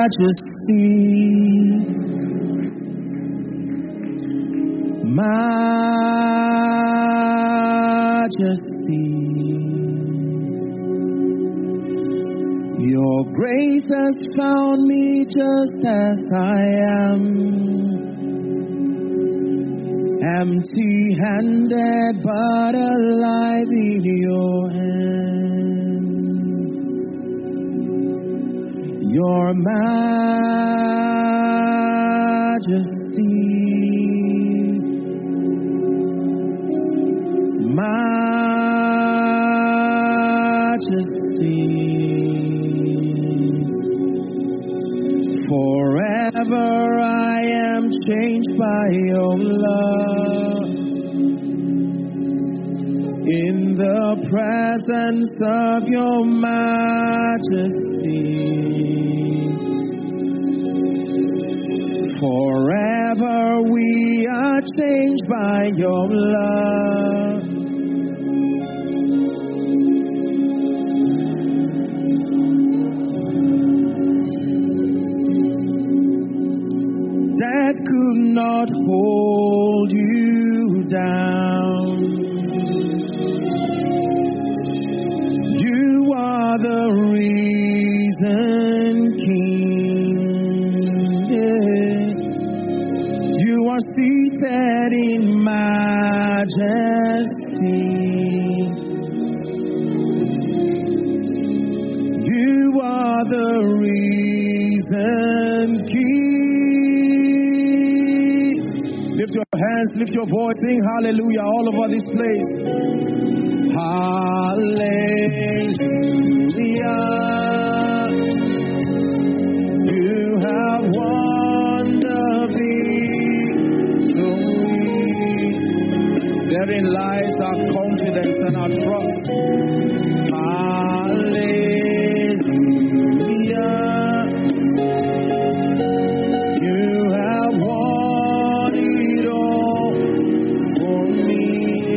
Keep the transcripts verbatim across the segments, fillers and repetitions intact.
Majesty, your grace has found me just as I am, empty-handed but alive in your hands. Your majesty, majesty, forever I am changed by your love. In the presence of your majesty, forever we are changed by your love. That could not hold you down. You are the reason, King. Yeah. You are seated in majesty. You are the reason, King. Lift your hands, lift your voice, sing hallelujah all over this place. Hallelujah. You have won the victory. Therein lies our confidence and our trust. Hallelujah. You have won it all for me.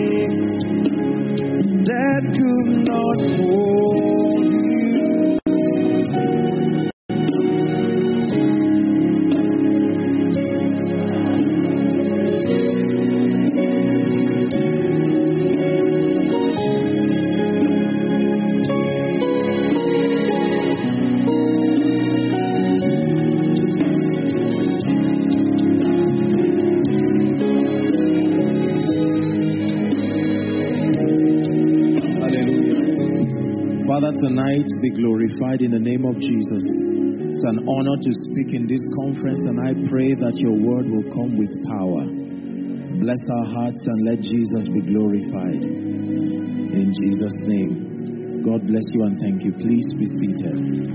That could not hold you. Father, tonight be glorified in the name of Jesus. It's an honor to speak in this conference, and I pray that your word will come with power. Bless our hearts and let Jesus be glorified. In Jesus' name. God bless you and thank you. Please be seated.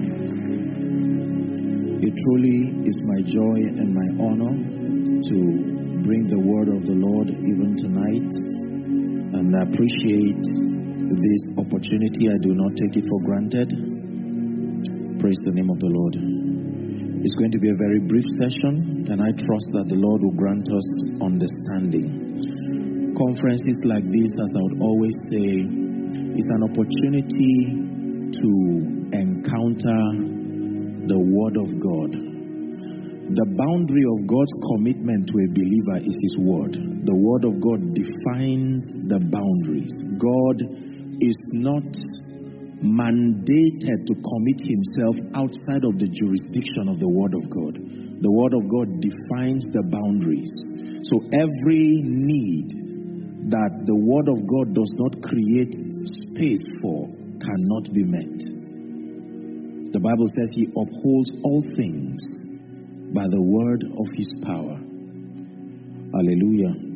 It truly is my joy and my honor to bring the word of the Lord even tonight, and I appreciate this opportunity. I do not take it for granted. Praise the name of the Lord. It's going to be a very brief session, and I trust that the Lord will grant us understanding. Conferences like this, as I would always say, is an opportunity to encounter the Word of God. The boundary of God's commitment to a believer is His Word. The Word of God defines the boundaries. God is not mandated to commit himself outside of the jurisdiction of the Word of God. The Word of God defines the boundaries. So every need that the Word of God does not create space for cannot be met. The Bible says He upholds all things by the word of His power. Hallelujah.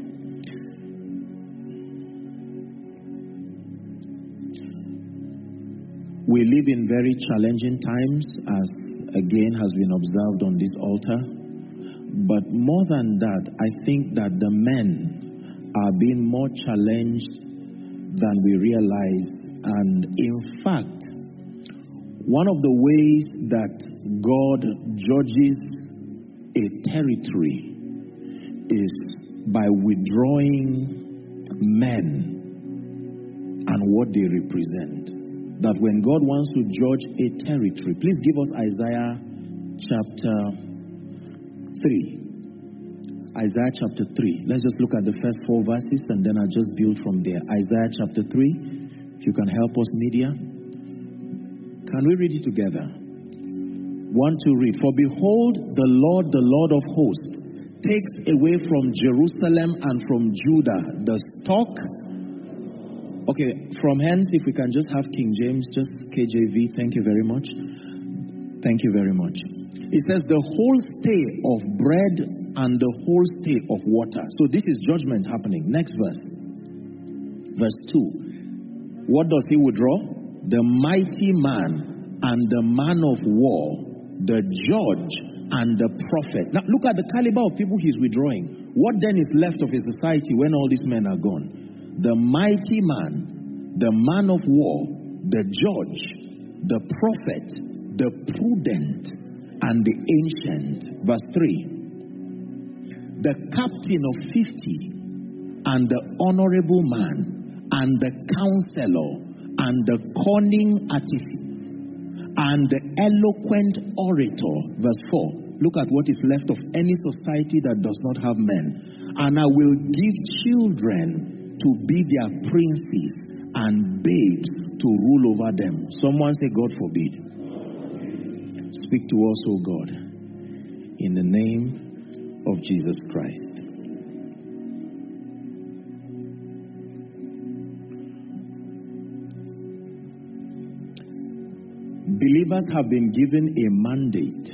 We live in very challenging times, as again has been observed on this altar. But more than that, I think that the men are being more challenged than we realize. And in fact, one of the ways that God judges a territory is by withdrawing men and what they represent. That when God wants to judge a territory, please give us Isaiah chapter three. Isaiah chapter three. Let's just look at the first four verses and then I'll just build from there. Isaiah chapter three. If you can help us, media. Can we read it together? One to read. For behold, the Lord, the Lord of hosts, takes away from Jerusalem and from Judah the stock. Okay, from hence, if we can just have King James, just K J V. Thank you very much. Thank you very much. It says the whole stay of bread and the whole stay of water. So this is judgment happening. Next verse. Verse two. What does he withdraw? The mighty man and the man of war, the judge and the prophet. Now look at the caliber of people he's withdrawing. What then is left of his society when all these men are gone? The mighty man, the man of war, the judge, the prophet, the prudent, and the ancient. Verse three. The captain of fifty, and the honorable man, and the counselor, and the cunning artificer, and the eloquent orator. Verse four. Look at what is left of any society that does not have men. And I will give children to be their princes, and babes to rule over them. Someone say, God forbid. Speak to us, O God, in the name of Jesus Christ. Believers have been given a mandate,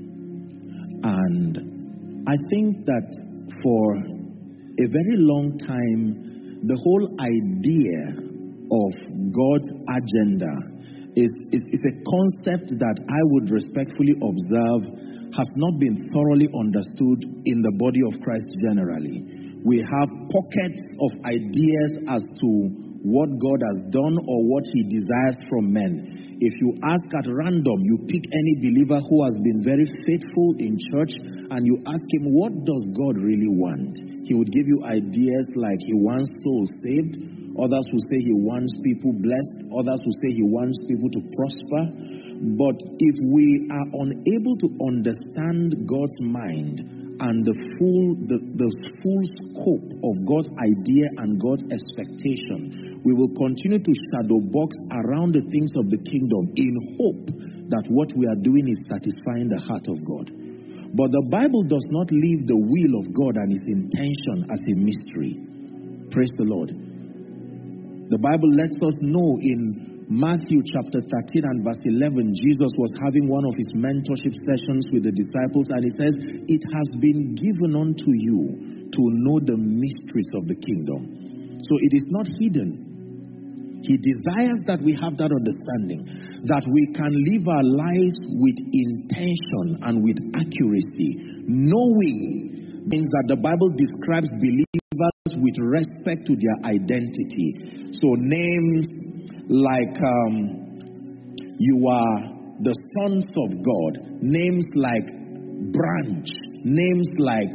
and I think that for a very long time, the whole idea of God's agenda is, is, is a concept that I would respectfully observe has not been thoroughly understood in the body of Christ generally. We have pockets of ideas as to what God has done or what he desires from men. If you ask at random, you pick any believer who has been very faithful in church and you ask him, what does God really want? He would give you ideas like he wants souls saved. Others will say he wants people blessed. Others will say he wants people to prosper. But if we are unable to understand God's mind and the full the, the full scope of God's idea and God's expectation, we will continue to shadow box around the things of the kingdom in hope that what we are doing is satisfying the heart of God. But the Bible does not leave the will of God and his intention as a mystery. Praise the Lord. The Bible lets us know in Matthew chapter thirteen and verse eleven, Jesus was having one of his mentorship sessions with the disciples, and he says, it has been given unto you to know the mysteries of the kingdom. So it is not hidden. He desires that we have that understanding, that we can live our lives with intention and with accuracy, knowing things that the Bible describes believers with respect to their identity. So names like um, you are the sons of God, names like branch, names like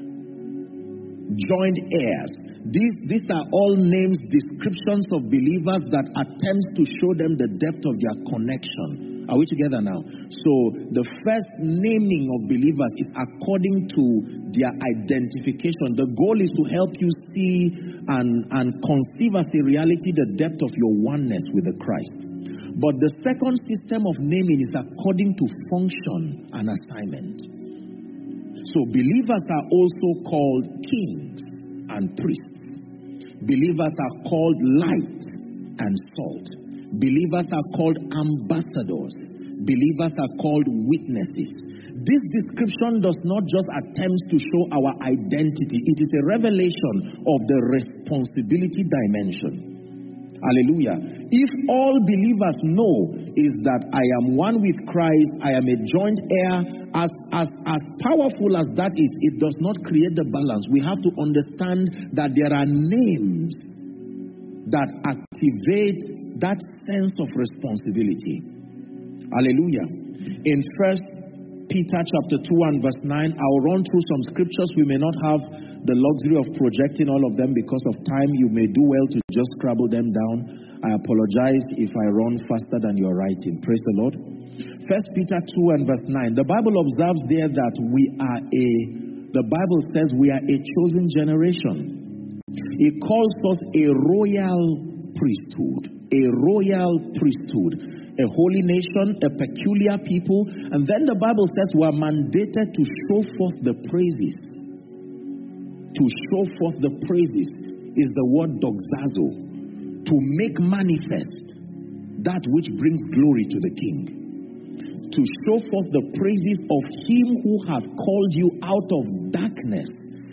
joint heirs. These, these are all names, descriptions of believers that attempts to show them the depth of their connection. Are we together now? So the first naming of believers is according to their identification. The goal is to help you see and, and conceive as a reality the depth of your oneness with the Christ. But the second system of naming is according to function and assignment. So believers are also called kings and priests. Believers are called light and salt. Believers are called ambassadors. Believers are called witnesses. This description does not just attempt to show our identity. It is a revelation of the responsibility dimension. Hallelujah. If all believers know is that I am one with Christ, I am a joint heir, as, as, as powerful as that is, it does not create the balance. We have to understand that there are names that activate that sense of responsibility. Hallelujah. In First Peter chapter two and verse nine, I'll run through some scriptures. We may not have the luxury of projecting all of them because of time. You may do well to just scribble them down. I apologize if I run faster than you're writing. Praise the Lord. First Peter two and verse nine. The Bible observes there that we are a, the Bible says we are a chosen generation. It calls us a royal priesthood. A royal priesthood. A holy nation, a peculiar people. And then the Bible says we are mandated to show forth the praises. To show forth the praises is the word doxazo. To make manifest that which brings glory to the King. To show forth the praises of Him who hath called you out of darkness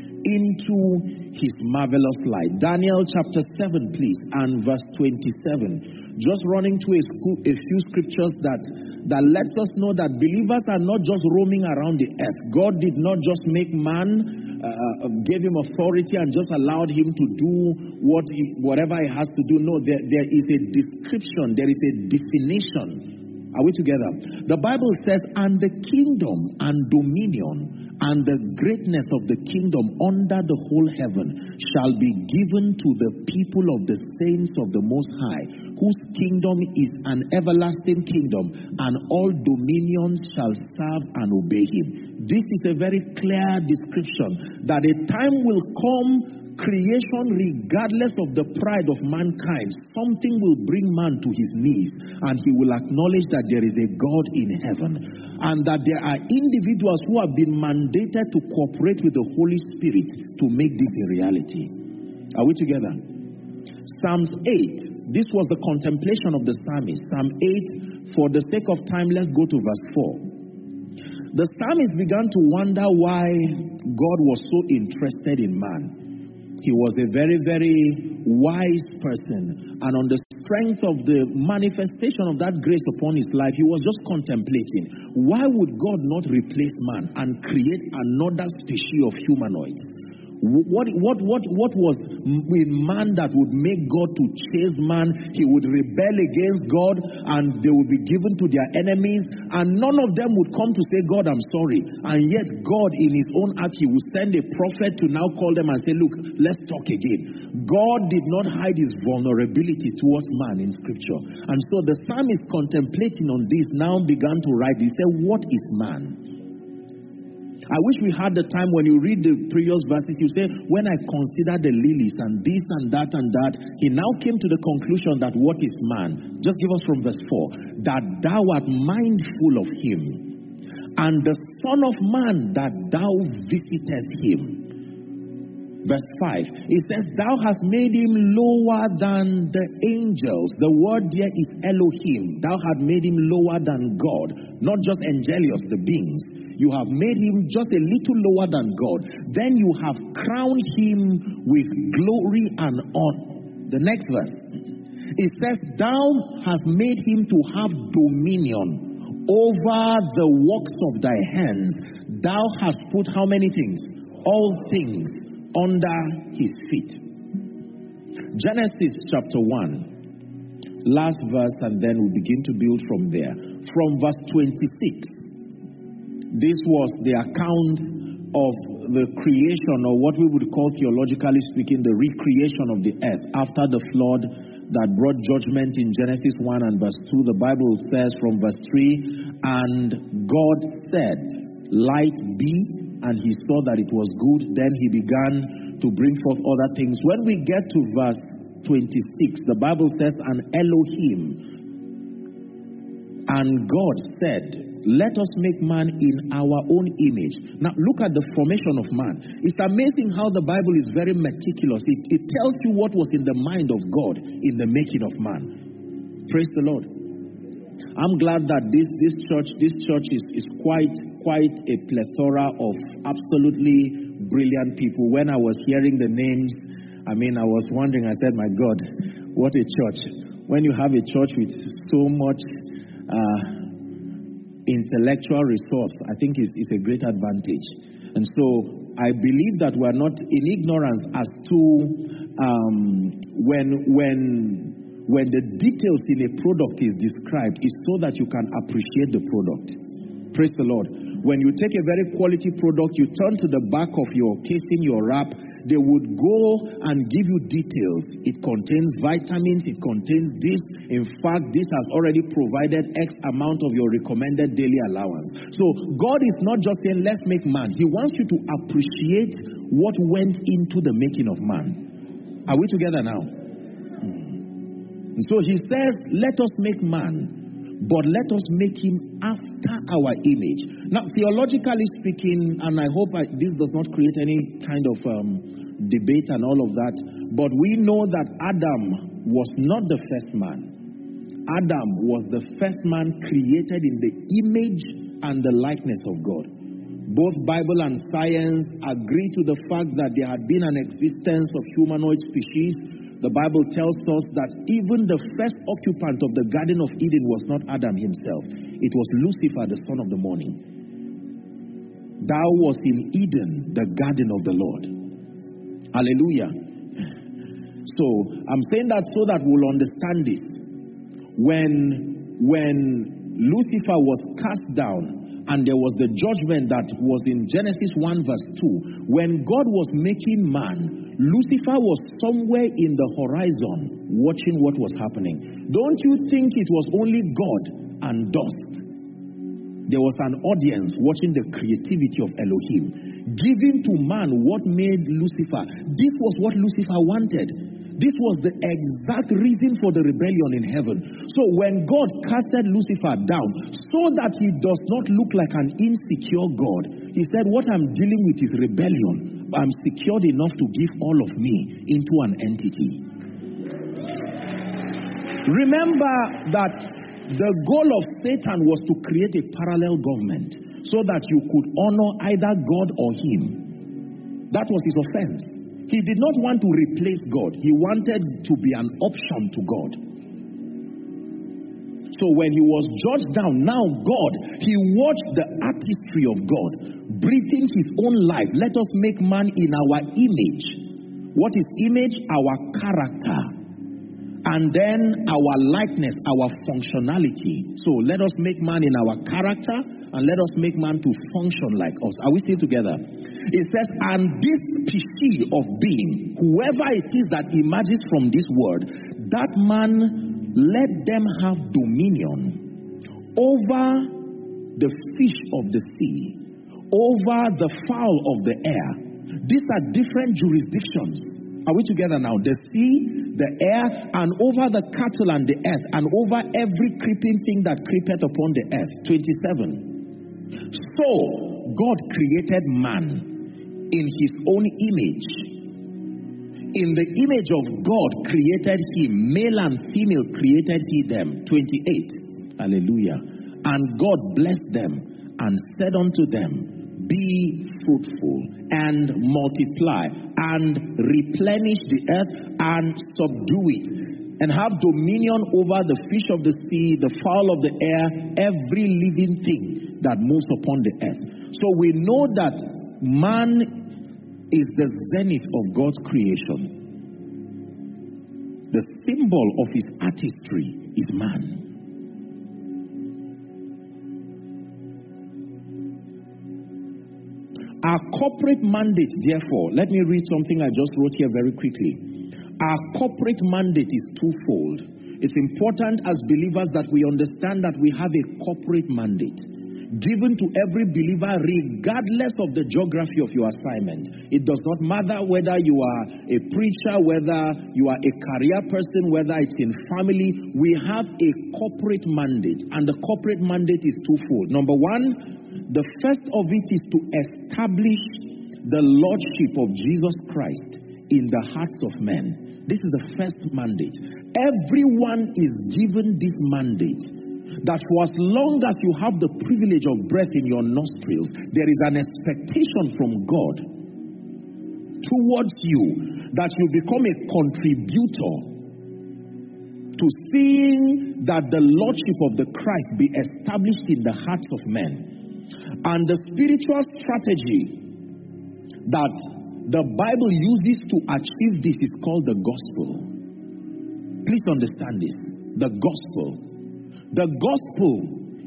into His marvelous light. Daniel chapter seven, please, and verse twenty-seven. Just running to a, a few scriptures that, that lets us know that believers are not just roaming around the earth. God did not just make man, uh, gave him authority and just allowed him to do what he, whatever he has to do. No, there, there is a description, there is a definition. Are we together? The Bible says, and the kingdom and dominion and the greatness of the kingdom under the whole heaven shall be given to the people of the saints of the Most High, whose kingdom is an everlasting kingdom, and all dominions shall serve and obey him. This is a very clear description that a time will come, creation, regardless of the pride of mankind, something will bring man to his knees, and he will acknowledge that there is a God in heaven, and that there are individuals who have been mandated to cooperate with the Holy Spirit to make this a reality. Are we together? Psalms eight. This was the contemplation of the psalmist. Psalm eight, for the sake of time, let's go to verse four. The psalmist began to wonder why God was so interested in man. He was a very, very wise person. And on the strength of the manifestation of that grace upon his life, he was just contemplating. Why would God not replace man and create another species of humanoids? What, what, what, what was with man that would make God to chase man? He would rebel against God and they would be given to their enemies, and none of them would come to say, God, I'm sorry. And yet God in his own act, he would send a prophet to now call them and say, look, let's talk again. God did not hide his vulnerability towards man in scripture. And so the psalmist, contemplating on this, now began to write. He said, what is man? I wish we had the time when you read the previous verses, you say, when I consider the lilies and this and that and that, he now came to the conclusion that what is man? Just give us from verse four. That thou art mindful of him, and the Son of Man that thou visitest him. Verse five, it says, thou hast made him lower than the angels. The word there is Elohim. Thou hast made him lower than God, not just angelios, the beings. You have made him just a little lower than God. Then you have crowned him with glory and honor. The next verse, it says, thou hast made him to have dominion over the works of thy hands. Thou hast put how many things? All things under his feet. Genesis chapter one, last verse, and then we begin to build from there. From verse twenty-six, this was the account of the creation, or what we would call, theologically speaking, the recreation of the earth after the flood that brought judgment in Genesis one and verse two. The Bible says from verse three, and God said, light be, and he saw that it was good. Then he began to bring forth other things. When we get to verse twenty-six, the Bible says, and Elohim, and God said, let us make man in our own image. Now look at the formation of man. It's amazing how the Bible is very meticulous. It, it tells you what was in the mind of God in the making of man. Praise the Lord. I'm glad that this, this church, this church is, is quite, quite a plethora of absolutely brilliant people. When I was hearing the names, I mean, I was wondering, I said, my God, what a church. When you have a church with so much uh, intellectual resource, I think it's, it's a great advantage. And so I believe that we're not in ignorance as to um, when, when, when the details in a product is described, is so that you can appreciate the product. Praise the Lord. When you take a very quality product, you turn to the back of your casing, your wrap, they would go and give you details. It contains vitamins, it contains this. In fact, this has already provided X amount of your recommended daily allowance. So God is not just saying, let's make man. He wants you to appreciate what went into the making of man. Are we together now? Hmm. So he says, let us make man, but let us make him after our image. Now, theologically speaking, and I hope I, this does not create any kind of um, debate and all of that, but we know that Adam was not the first man. Adam was the first man created in the image and the likeness of God. Both Bible and science agree to the fact that there had been an existence of humanoid species. The Bible tells us that even the first occupant of the Garden of Eden was not Adam himself. It was Lucifer, the son of the morning. Thou was in Eden, the garden of the Lord. Hallelujah. So, I'm saying that so that we'll understand this. When, when Lucifer was cast down, and there was the judgment that was in Genesis one verse two, when God was making man, Lucifer was somewhere in the horizon watching what was happening. Don't you think it was only God and dust? There was an audience watching the creativity of Elohim, giving to man what made Lucifer. This was what Lucifer wanted. This was the exact reason for the rebellion in heaven. So when God casted Lucifer down, so that he does not look like an insecure God, he said, what I'm dealing with is rebellion. I'm secured enough to give all of me into an entity. Remember that the goal of Satan was to create a parallel government so that you could honor either God or him. That was his offense. He did not want to replace God. He wanted to be an option to God. So when he was judged down, now God, he watched the artistry of God, breathing his own life. Let us make man in our image. What is image? Our character. And then our likeness, our functionality. So let us make man in our character, and let us make man to function like us. Are we still together? It says, and this species of being, whoever it is that emerges from this word, that man, let them have dominion over the fish of the sea, over the fowl of the air. These are different jurisdictions. Are we together now? The sea, the air, and over the cattle and the earth, and over every creeping thing that creepeth upon the earth. twenty-seven. So, God created man in his own image. In the image of God created him, male and female created he them. twenty-eight. Hallelujah. And God blessed them and said unto them, be fruitful and multiply and replenish the earth and subdue it, and have dominion over the fish of the sea, the fowl of the air, every living thing that moves upon the earth. So we know that man is the zenith of God's creation. The symbol of his artistry is man. Our corporate mandate, therefore, let me read something I just wrote here very quickly. Our corporate mandate is twofold. It's important as believers that we understand that we have a corporate mandate given to every believer regardless of the geography of your assignment. It does not matter whether you are a preacher, whether you are a career person, whether it's in family. We have a corporate mandate, and the corporate mandate is twofold. Number one, the first of it is to establish the lordship of Jesus Christ in the hearts of men. This is the first mandate. Everyone is given this mandate, that for as long as you have the privilege of breath in your nostrils, there is an expectation from God towards you that you become a contributor to seeing that the lordship of the Christ be established in the hearts of men. And the spiritual strategy that the Bible uses to achieve this is called the gospel. Please understand this. The gospel. The gospel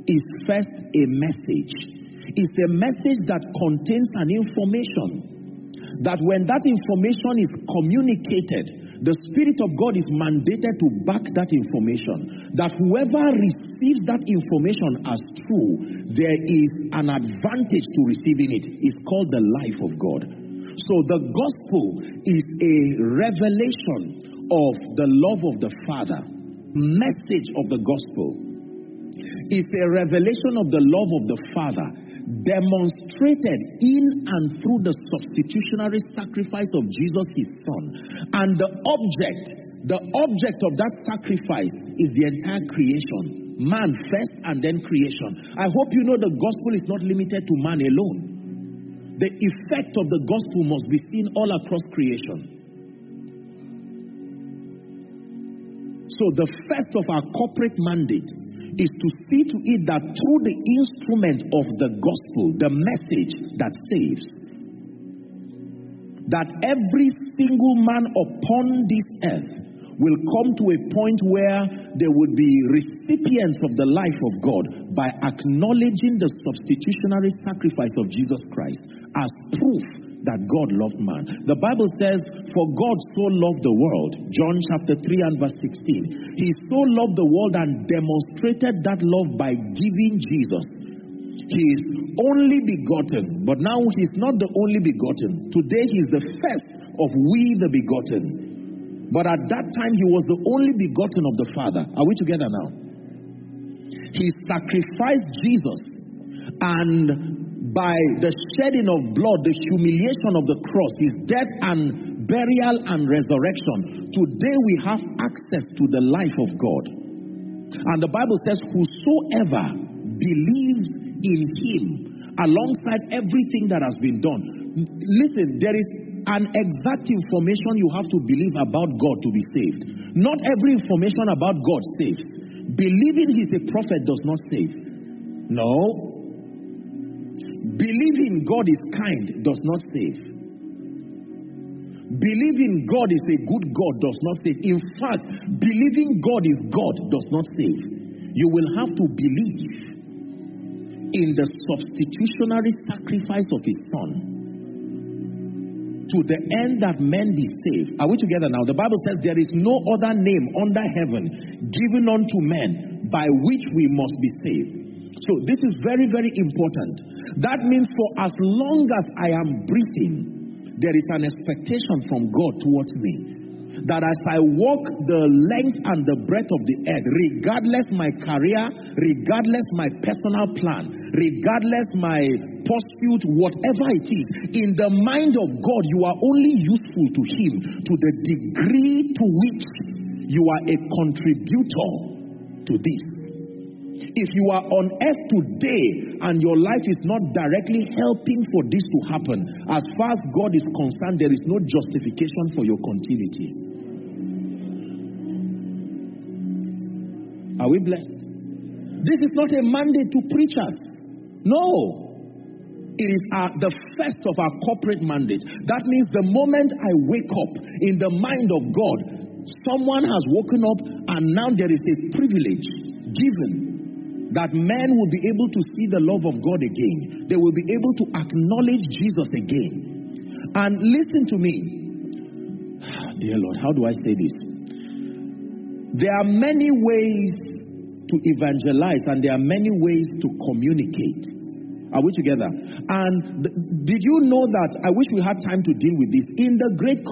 is first a message. It's a message that contains an information. That when that information is communicated, the Spirit of God is mandated to back that information. That whoever receives that information as true, there is an advantage to receiving it. It's called the life of God. So the gospel is a revelation of the love of the Father. Message of the gospel is a revelation of the love of the Father, demonstrated in and through the substitutionary sacrifice of Jesus, his Son. And the object, the object of that sacrifice is the entire creation. Man first and then creation. I hope you know the gospel is not limited to man alone. The effect of the gospel must be seen all across creation. So the first of our corporate mandate is to see to it that through the instrument of the gospel, the message that saves, that every single man upon this earth will come to a point where they would be recipients of the life of God by acknowledging the substitutionary sacrifice of Jesus Christ as proof that God loved man. The Bible says, for God so loved the world, John chapter three and verse sixteen. He so loved the world and demonstrated that love by giving Jesus. He is only begotten, but now he is not the only begotten. Today he is the first of we the begotten. But at that time he was the only begotten of the Father. Are we together now? He sacrificed Jesus, and by the shedding of blood, the humiliation of the cross, his death and burial and resurrection, today we have access to the life of God. And the Bible says, whosoever believes in him, alongside everything that has been done. Listen, there is an exact information you have to believe about God to be saved. Not every information about God saves. Believing he's a prophet does not save. No. Believing God is kind does not save. Believing God is a good God does not save. In fact, believing God is God does not save. You will have to believe in the substitutionary sacrifice of his Son to the end that men be saved. Are we together now? The Bible says there is no other name under heaven given unto men by which we must be saved. So this is very, very important. That means for as long as I am breathing, there is an expectation from God towards me. That as I walk the length and the breadth of the earth, regardless my career, regardless my personal plan, regardless my pursuit, whatever it is, in the mind of God, you are only useful to him to the degree to which you are a contributor to this. If you are on earth today and your life is not directly helping for this to happen, as far as God is concerned, there is no justification for your continuity. Are we blessed? This is not a mandate to preachers. No. It is our, the first of our corporate mandate. That means the moment I wake up in the mind of God, someone has woken up and now there is a privilege given that men will be able to see the love of God again. They will be able to acknowledge Jesus again. And listen to me. Dear Lord, how do I say this? There are many ways to evangelize and there are many ways to communicate. Are we together? And th- did you know that, I wish we had time to deal with this, in the Great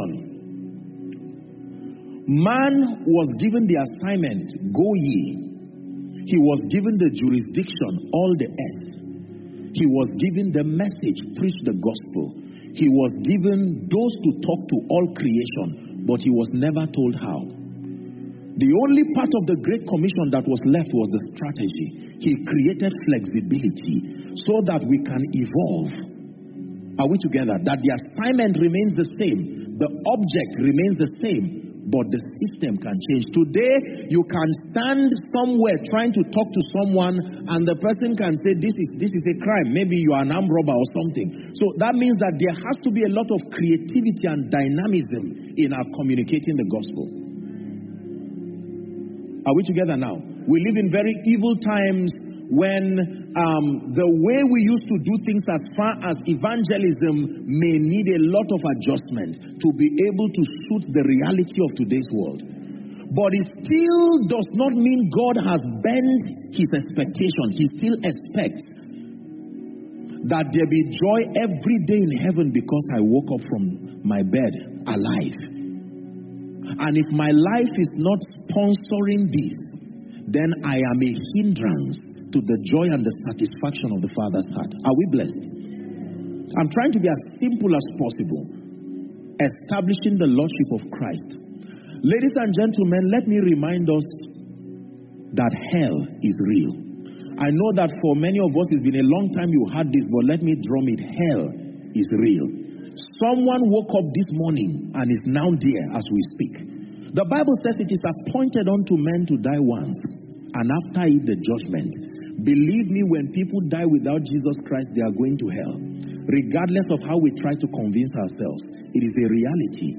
Commission, man was given the assignment, go ye. He was given the jurisdiction, all the earth. He was given the message, preach the gospel. He was given those to talk to all creation, but he was never told how. The only part of the Great Commission that was left was the strategy. He created flexibility so that we can evolve. Are we together? That the assignment remains the same. The object remains the same. But the system can change. Today, you can stand somewhere trying to talk to someone and the person can say, this is, this is a crime. Maybe you are an armed robber or something. So that means that there has to be a lot of creativity and dynamism in our communicating the gospel. Are we together now? We live in very evil times when um, the way we used to do things as far as evangelism may need a lot of adjustment to be able to suit the reality of today's world. But it still does not mean God has bent his expectation. He still expects that there be joy every day in heaven because I woke up from my bed alive. And if my life is not sponsoring this, then I am a hindrance to the joy and the satisfaction of the Father's heart. Are we blessed? I'm trying to be as simple as possible, establishing the Lordship of Christ. Ladies and gentlemen, let me remind us that hell is real. I know that for many of us, it's been a long time you heard this, but let me drum it. Hell is real. Someone woke up this morning and is now there as we speak. The Bible says it is appointed unto men to die once, and after it the judgment. Believe me, when people die without Jesus Christ, they are going to hell. Regardless of how we try to convince ourselves, it is a reality.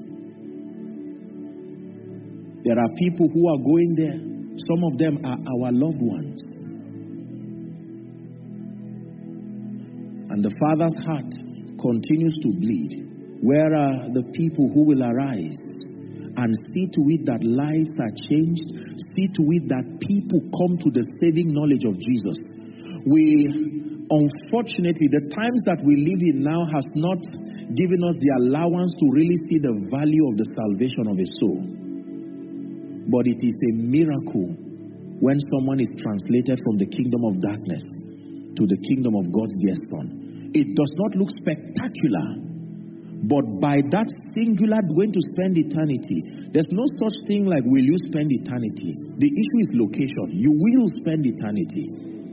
There are people who are going there. Some of them are our loved ones. And the Father's heart continues to bleed. Where are the people who will arise and see to it that lives are changed, see to it that people come to the saving knowledge of Jesus? We, unfortunately, the times that we live in now has not given us the allowance to really see the value of the salvation of a soul. But it is a miracle when someone is translated from the kingdom of darkness to the kingdom of God's dear Son. It does not look spectacular, but by that singular going to spend eternity, there's no such thing like will you spend eternity. The issue is location. You will spend eternity.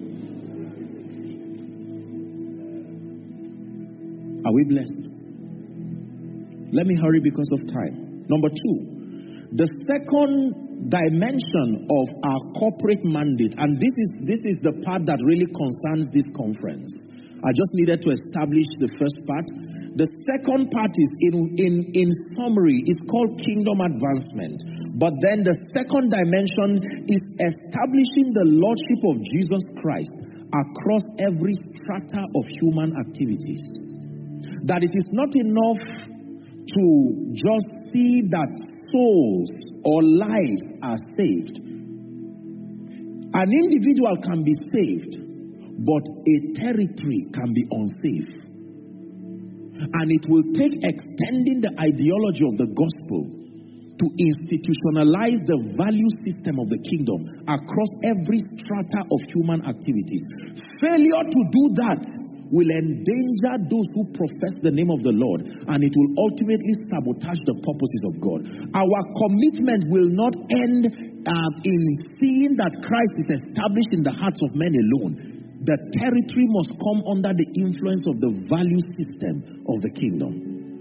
Are we blessed? Let me hurry because of time. Number two, the second dimension of our corporate mandate, and this is this is the part that really concerns this conference. I just needed to establish the first part. The second part is in in in summary, it's called kingdom advancement. But then the second dimension is establishing the lordship of Jesus Christ across every strata of human activities. That it is not enough to just see that souls or lives are saved. An individual can be saved, but a territory can be unsafe. And it will take extending the ideology of the gospel to institutionalize the value system of the kingdom across every strata of human activities. Failure to do that will endanger those who profess the name of the Lord, and it will ultimately sabotage the purposes of God. Our commitment will not end um, in seeing that Christ is established in the hearts of men alone. The territory must come under the influence of the value system of the kingdom.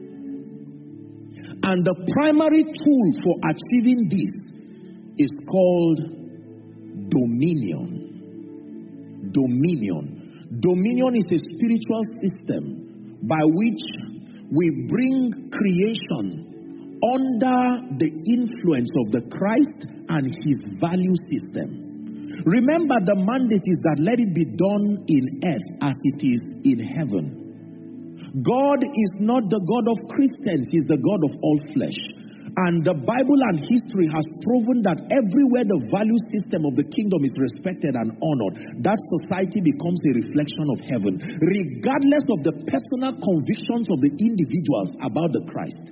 And the primary tool for achieving this is called dominion. Dominion. Dominion is a spiritual system by which we bring creation under the influence of the Christ and his value system. Remember, the mandate is that let it be done in earth as it is in heaven. God is not the God of Christians, he is the God of all flesh. And the Bible and history has proven that everywhere the value system of the kingdom is respected and honored, that society becomes a reflection of heaven, regardless of the personal convictions of the individuals about the Christ.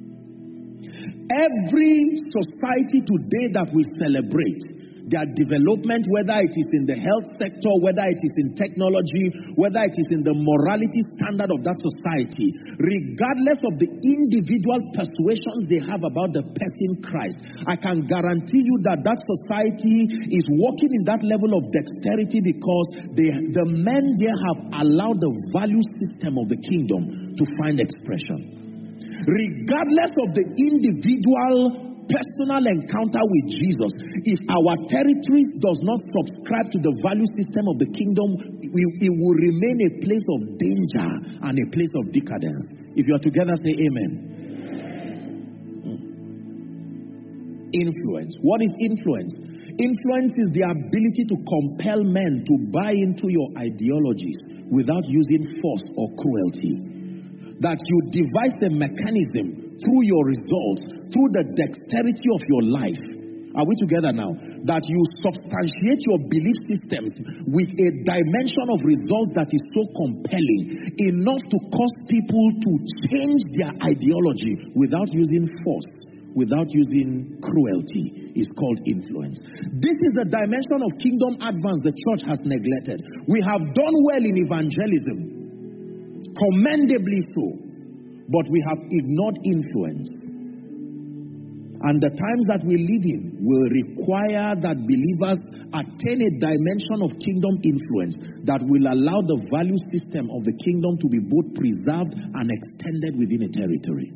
Every society today that we celebrate, their development, whether it is in the health sector, whether it is in technology, whether it is in the morality standard of that society, regardless of the individual persuasions they have about the person Christ, I can guarantee you that that society is working in that level of dexterity because they, the men there have allowed the value system of the kingdom to find expression. Regardless of the individual personal encounter with Jesus, if our territory does not subscribe to the value system of the kingdom, it will remain a place of danger and a place of decadence. If you are together, say amen. Influence. What is influence? Influence is the ability to compel men to buy into your ideologies without using force or cruelty. That you devise a mechanism through your results, through the dexterity of your life. Are we together now? That you substantiate your belief systems with a dimension of results that is so compelling, enough to cause people to change their ideology without using force, without using cruelty. Is called influence. This is the dimension of kingdom advance the church has neglected. We have done well in evangelism, commendably so, but we have ignored influence. And the times that we live in will require that believers attain a dimension of kingdom influence that will allow the value system of the kingdom to be both preserved and extended within a territory.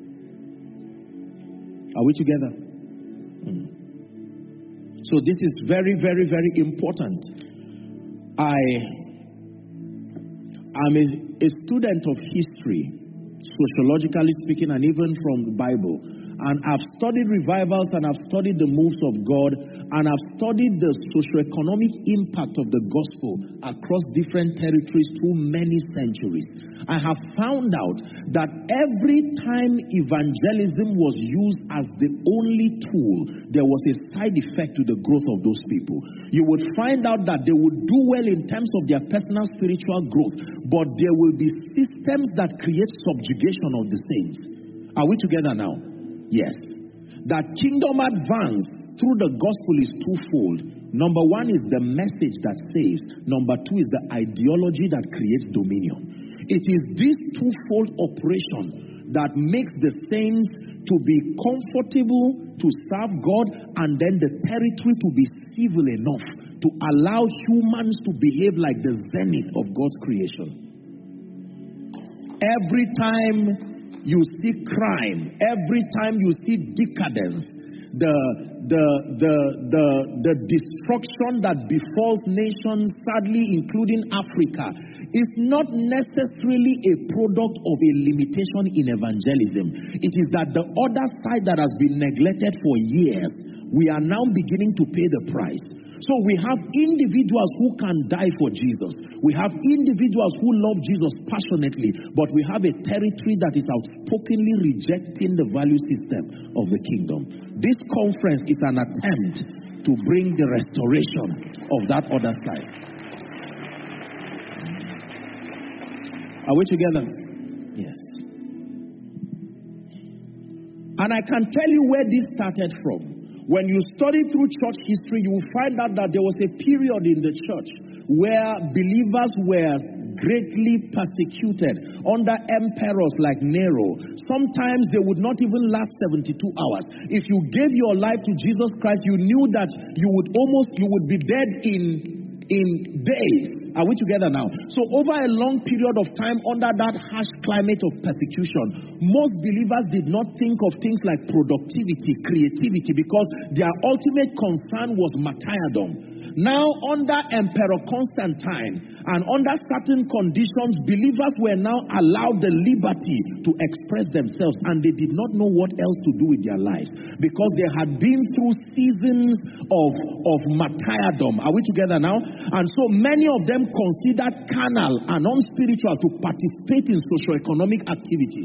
Are we together? Hmm. So this is very, very, very important. I am a, a student of history, sociologically speaking, and even from the Bible. And I've studied revivals, and I've studied the moves of God, and I've studied the socioeconomic impact of the gospel across different territories through many centuries. I have found out that every time evangelism was used as the only tool, there was a side effect to the growth of those people. You would find out that they would do well in terms of their personal spiritual growth, but there will be systems that create subjugation of the saints. Are we together now? Yes. That kingdom advance through the gospel is twofold. Number one is the message that saves. Number two is the ideology that creates dominion. It is this twofold operation that makes the saints to be comfortable to serve God, and then the territory to be civil enough to allow humans to behave like the zenith of God's creation. Every time you see crime, every time you see decadence, the the the the the destruction that befalls nations, sadly including Africa, is not necessarily a product of a limitation in evangelism. It is that the other side that has been neglected for years, we are now beginning to pay the price. So we have individuals who can die for Jesus. We have individuals who love Jesus passionately, but we have a territory that is outspokenly rejecting the value system of the kingdom. This conference is an attempt to bring the restoration of that other side. Are we together? Yes. And I can tell you where this started from. When you study through church history, you will find out that there was a period in the church where believers were greatly persecuted under emperors like Nero. Sometimes they would not even last seventy-two hours. If you gave your life to Jesus Christ, you knew that you would almost, you would be dead in, in days. Are we together now? So over a long period of time, under that harsh climate of persecution, most believers did not think of things like productivity, creativity, because their ultimate concern was martyrdom. Now, under Emperor Constantine and under certain conditions, believers were now allowed the liberty to express themselves, and they did not know what else to do with their lives because they had been through seasons of, of martyrdom. Are we together now? And so many of them considered carnal and unspiritual to participate in socio-economic activities.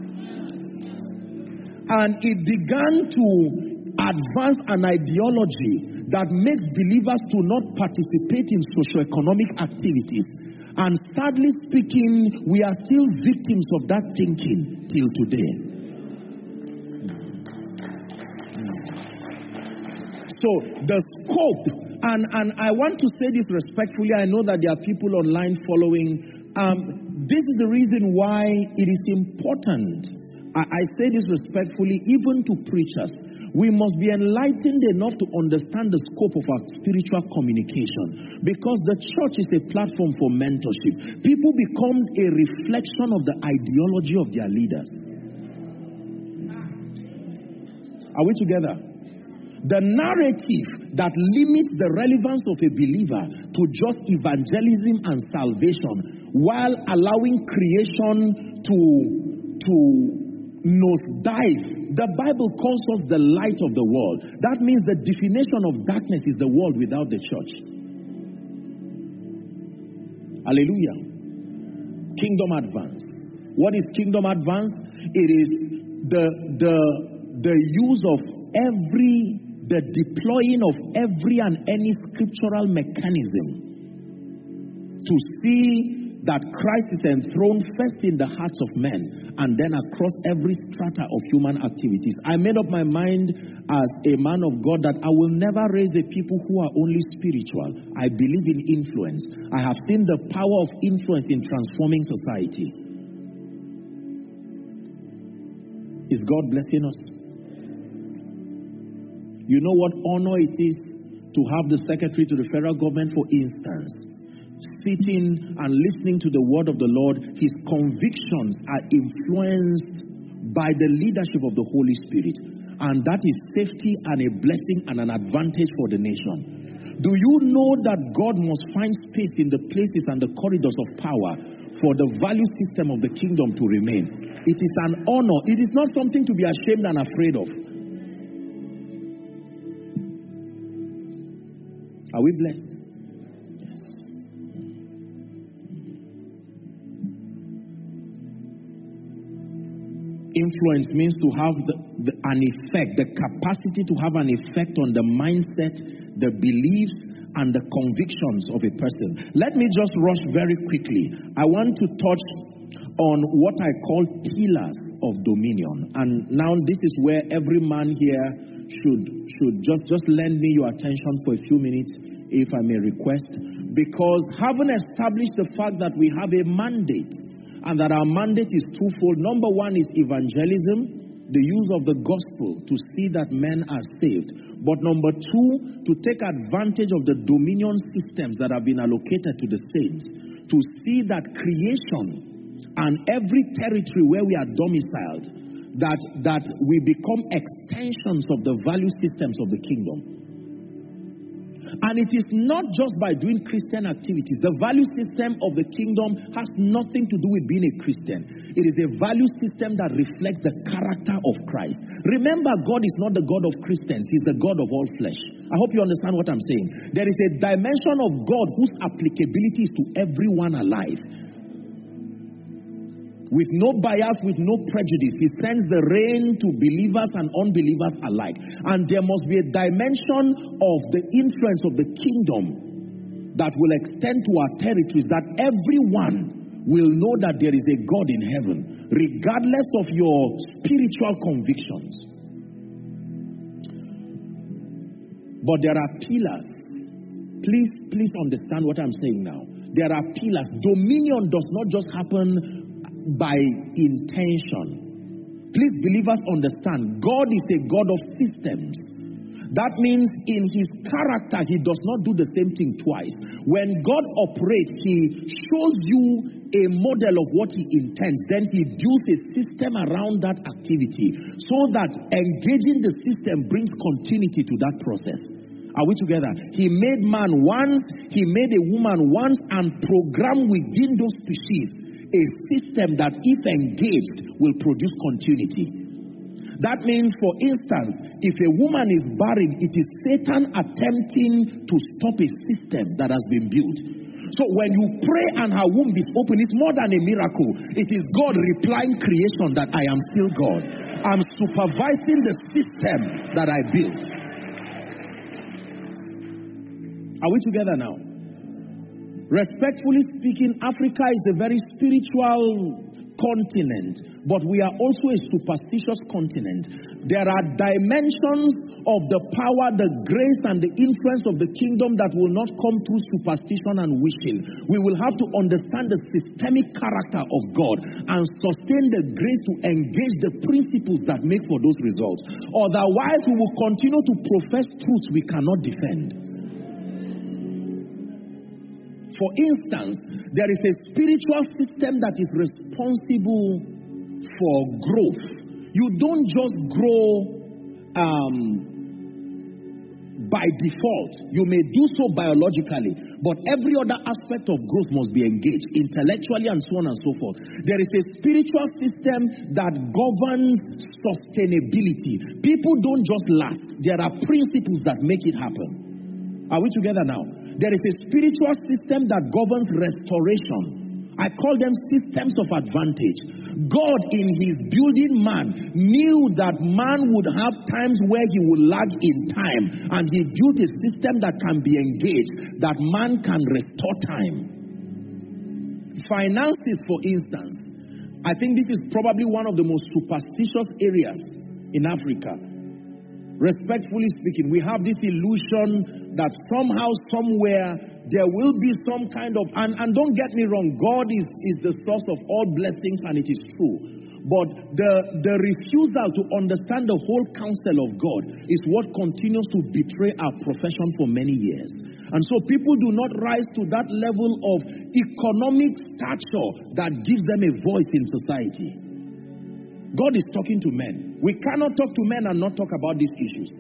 And it began to advance an ideology that makes believers to not participate in socio-economic activities. And sadly speaking, we are still victims of that thinking till today. So the scope, and, and I want to say this respectfully, I know that there are people online following. Um, this is the reason why it is important. I, I say this respectfully, even to preachers. We must be enlightened enough to understand the scope of our spiritual communication, because the church is a platform for mentorship. People become a reflection of the ideology of their leaders. Are we together? The narrative that limits the relevance of a believer to just evangelism and salvation, while allowing creation to, to nosedive. The Bible calls us the light of the world. That means the definition of darkness is the world without the church. Hallelujah. Kingdom advance. What is kingdom advance? It is the the the use of every the deploying of every and any scriptural mechanism to see that Christ is enthroned first in the hearts of men and then across every strata of human activities. I made up my mind as a man of God that I will never raise a people who are only spiritual. I believe in influence. I have seen the power of influence in transforming society. Is God blessing us? You know what honor it is to have the secretary to the federal government, for instance, sitting and listening to the word of the Lord. His convictions are influenced by the leadership of the Holy Spirit, and that is safety and a blessing and an advantage for the nation. Do you know that God must find space in the places and the corridors of power for the value system of the kingdom to remain? It is an honor. It is not something to be ashamed and afraid of. Are we blessed? Yes. Influence means to have the, the, an effect, the capacity to have an effect on the mindset, the beliefs, and the convictions of a person. Let me just rush very quickly. I want to touch on what I call pillars of dominion. And now this is where every man here should should just, just lend me your attention for a few minutes, if I may request. Because having established the fact that we have a mandate, and that our mandate is twofold. Number one is evangelism, the use of the gospel to see that men are saved. But number two, to take advantage of the dominion systems that have been allocated to the saints, to see that creation and every territory where we are domiciled, that, that we become extensions of the value systems of the kingdom. And it is not just by doing Christian activities. The value system of the kingdom has nothing to do with being a Christian. It is a value system that reflects the character of Christ. Remember, God is not the God of Christians. He's the God of all flesh. I hope you understand what I'm saying. There is a dimension of God whose applicability is to everyone alive. With no bias, with no prejudice. He sends the rain to believers and unbelievers alike. And there must be a dimension of the influence of the kingdom that will extend to our territories, that everyone will know that there is a God in heaven, regardless of your spiritual convictions. But there are pillars. Please, please understand what I'm saying now. There are pillars. Dominion does not just happen by intention. Please, believers, understand, God is a God of systems. That means in his character, he does not do the same thing twice. When God operates, he shows you a model of what he intends. Then he builds a system around that activity so that engaging the system brings continuity to that process. Are we together? He made man once, he made a woman once, and programmed within those species a system that, if engaged, will produce continuity. That means, for instance, if a woman is barren, it is Satan attempting to stop a system that has been built. So when you pray and her womb is open, it's more than a miracle. It is God replying creation that I am still God. I'm supervising the system that I built. Are we together now? Respectfully speaking, Africa is a very spiritual continent, but we are also a superstitious continent. There are dimensions of the power, the grace, and the influence of the kingdom that will not come through superstition and wishing. We will have to understand the systemic character of God and sustain the grace to engage the principles that make for those results. Otherwise, we will continue to profess truths we cannot defend. For instance, there is a spiritual system that is responsible for growth. You don't just grow um, by default. You may do so biologically, but every other aspect of growth must be engaged, intellectually and so on and so forth. There is a spiritual system that governs sustainability. People don't just last. There are principles that make it happen. Are we together now? There is a spiritual system that governs restoration. I call them systems of advantage. God, in his building man, knew that man would have times where he would lag in time, and he built a system that can be engaged, that man can restore time. Finances, for instance, I think this is probably one of the most superstitious areas in Africa. Respectfully speaking, we have this illusion that somehow, somewhere, there will be some kind of, and, and don't get me wrong, God is, is the source of all blessings, and it is true. But the, the refusal to understand the whole counsel of God is what continues to betray our profession for many years. And so people do not rise to that level of economic stature that gives them a voice in society. God is talking to men. We cannot talk to men and not talk about these issues.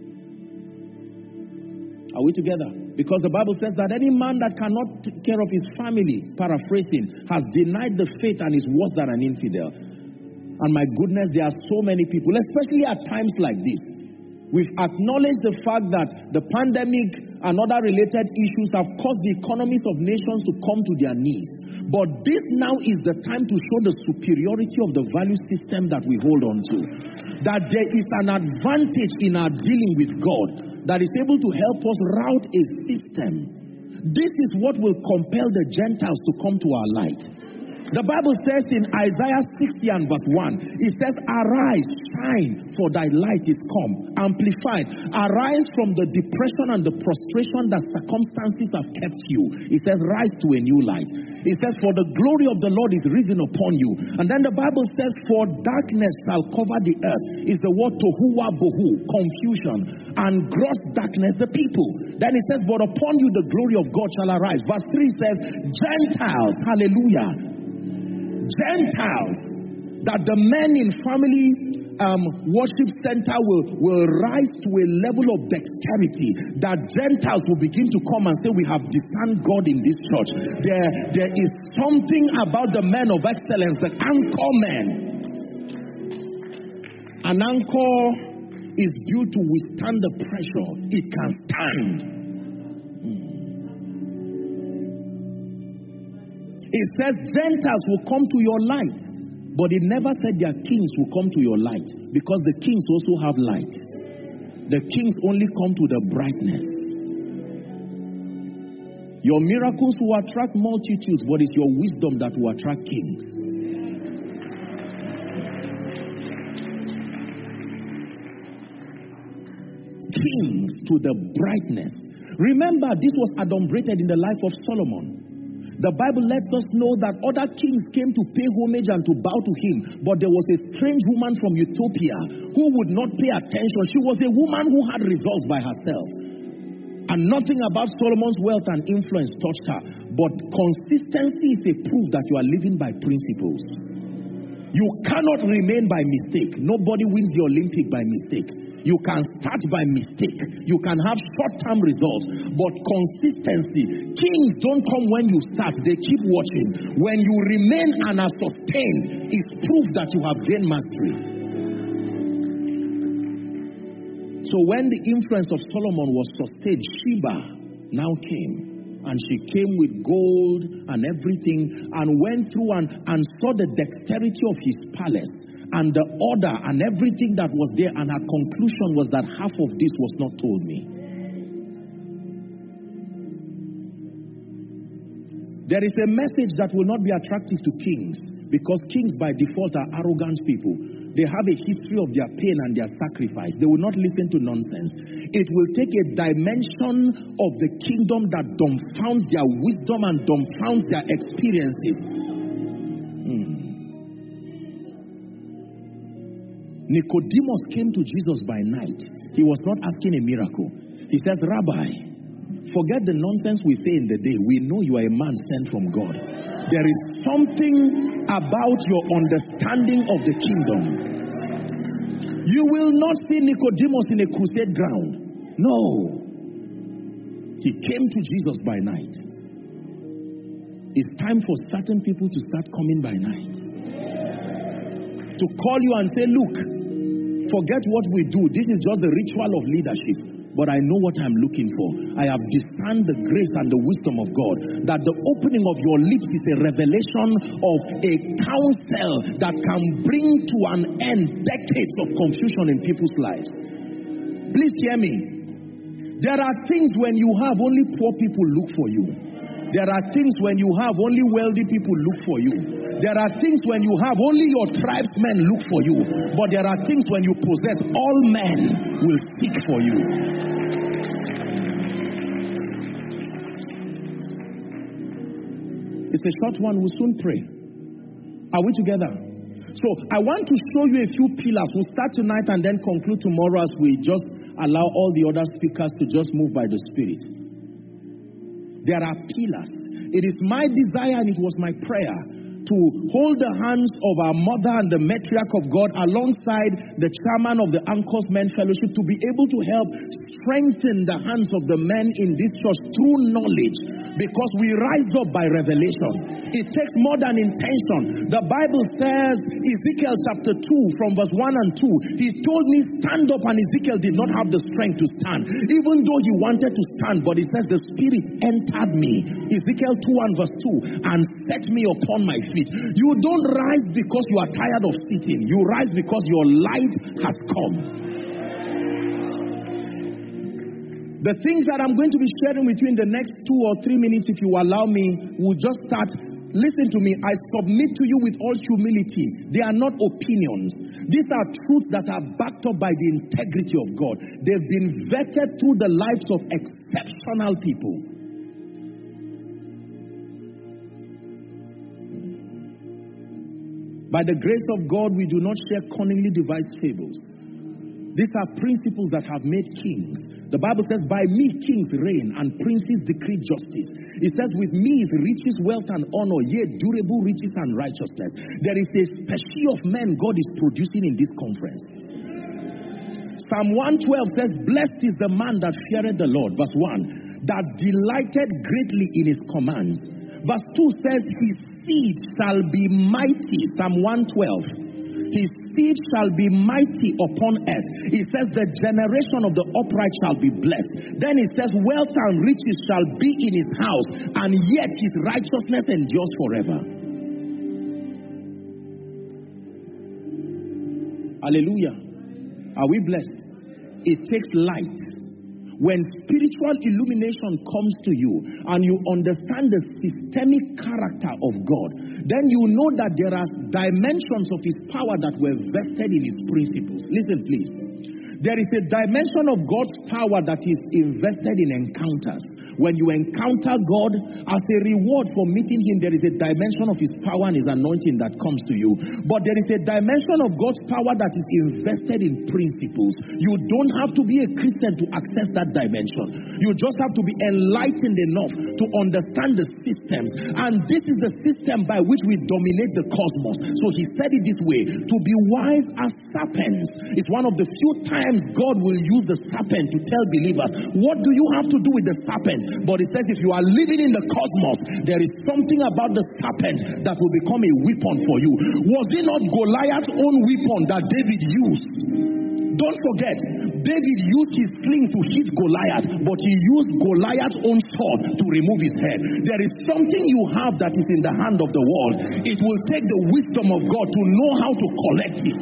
Are we together? Because the Bible says that any man that cannot take care of his family, paraphrasing, has denied the faith and is worse than an infidel. And my goodness, there are so many people, especially at times like this. We've acknowledged the fact that the pandemic and other related issues have caused the economies of nations to come to their knees. But this now is the time to show the superiority of the value system that we hold on to. That there is an advantage in our dealing with God that is able to help us route a system. This is what will compel the Gentiles to come to our light. The Bible says in Isaiah sixty and verse one, it says, arise, shine, for thy light is come. Amplified, arise from the depression and the prostration that circumstances have kept you. It says, rise to a new light. It says, for the glory of the Lord is risen upon you. And then the Bible says, for darkness shall cover the earth. Is the word tohuwa bohu, confusion, and gross darkness the people. Then it says, but upon you the glory of God shall arise. Verse three says, Gentiles, hallelujah. Gentiles, that the men in family um, worship center will, will rise to a level of dexterity, that Gentiles will begin to come and say, we have discerned God in this church. There, there is something about the men of excellence, the anchor men. An anchor is built to withstand the pressure. It can stand. It says Gentiles will come to your light, but it never said their kings will come to your light, because the kings also have light. The kings only come to the brightness. Your miracles will attract multitudes, but it's your wisdom that will attract kings. Kings to the brightness. Remember, this was adumbrated in the life of Solomon. The Bible lets us know that other kings came to pay homage and to bow to him, but there was a strange woman from Ethiopia who would not pay attention. She was a woman who had results by herself, and nothing about Solomon's wealth and influence touched her. But consistency is a proof that you are living by principles. You cannot remain by mistake. Nobody wins the Olympic by mistake. You can start by mistake. You can have short-term results, but consistency. Kings don't come when you start. They keep watching. When you remain and are sustained, it's proof that you have gained mastery. So when the influence of Solomon was sustained, Sheba now came. And she came with gold and everything, and went through and, and saw the dexterity of his palace, and the order and everything that was there, and her conclusion was that half of this was not told me. There is a message that will not be attractive to kings, because kings by default are arrogant people. They have a history of their pain and their sacrifice. They will not listen to nonsense. It will take a dimension of the kingdom that dumbfounds their wisdom and dumbfounds their experiences. Hmm. Nicodemus came to Jesus by night. He was not asking a miracle. He says, Rabbi, forget the nonsense we say in the day. We know you are a man sent from God. There is something about your understanding of the kingdom. You will not see Nicodemus in a crusade ground. No. He came to Jesus by night. It's time for certain people to start coming by night. To call you and say, look, forget what we do. This is just the ritual of leadership. But I know what I'm looking for. I have discerned the grace and the wisdom of God. That the opening of your lips is a revelation of a counsel that can bring to an end decades of confusion in people's lives. Please hear me. There are things when you have, only poor people look for you. There are things when you have, only wealthy people look for you. There are things when you have, only your tribesmen look for you. But there are things when you possess, all men will seek for you. It's a short one, we'll soon pray. Are we together? So I want to show you a few pillars. We'll start tonight and then conclude tomorrow as we just allow all the other speakers to just move by the Spirit. There are pillars. It is my desire and it was my prayer to hold the hands of our mother and the matriarch of God alongside the chairman of the Anchors Men Fellowship to be able to help strengthen the hands of the men in this church through knowledge, because we rise up by revelation. It takes more than intention. The Bible says, Ezekiel chapter two from verse one and two, he told me stand up, and Ezekiel did not have the strength to stand, even though he wanted to stand. But he says the Spirit entered me, Ezekiel two and verse two, and set me upon my feet. You don't rise because you are tired of sitting. You rise because your light has come. The things that I'm going to be sharing with you in the next two or three minutes, if you allow me, will just start. Listen to me. I submit to you with all humility. They are not opinions. These are truths that are backed up by the integrity of God. They've been vetted through the lives of exceptional people. By the grace of God, we do not share cunningly devised fables. These are principles that have made kings. The Bible says, by me kings reign and princes decree justice. It says, with me is riches, wealth and honor, yea, durable riches and righteousness. There is a species of men God is producing in this conference. Psalm one twelve says, blessed is the man that feareth the Lord. Verse one, that delighted greatly in his commands. Verse two says, his seed shall be mighty. Psalm one twelve. His seed shall be mighty upon earth. It says the generation of the upright shall be blessed. Then it says wealth and riches shall be in his house, and yet his righteousness endures forever. Hallelujah. Are we blessed? It takes light. When spiritual illumination comes to you and you understand the systemic character of God, then you know that there are dimensions of his power that were vested in his principles. Listen, please. There is a dimension of God's power that is invested in encounters. When you encounter God, as a reward for meeting him, there is a dimension of his power and his anointing that comes to you. But there is a dimension of God's power that is invested in principles. You don't have to be a Christian to access that dimension. You just have to be enlightened enough to understand the systems. And this is the system by which we dominate the cosmos. So he said it this way, to be wise as serpents. It's one of the few times God will use the serpent to tell believers, what do you have to do with the serpent? But it says if you are living in the cosmos, there is something about the serpent that will become a weapon for you. Was it not Goliath's own weapon that David used? Don't forget, David used his sling to hit Goliath, but he used Goliath's own sword to remove his head. There is something you have that is in the hand of the world. It will take the wisdom of God to know how to collect it.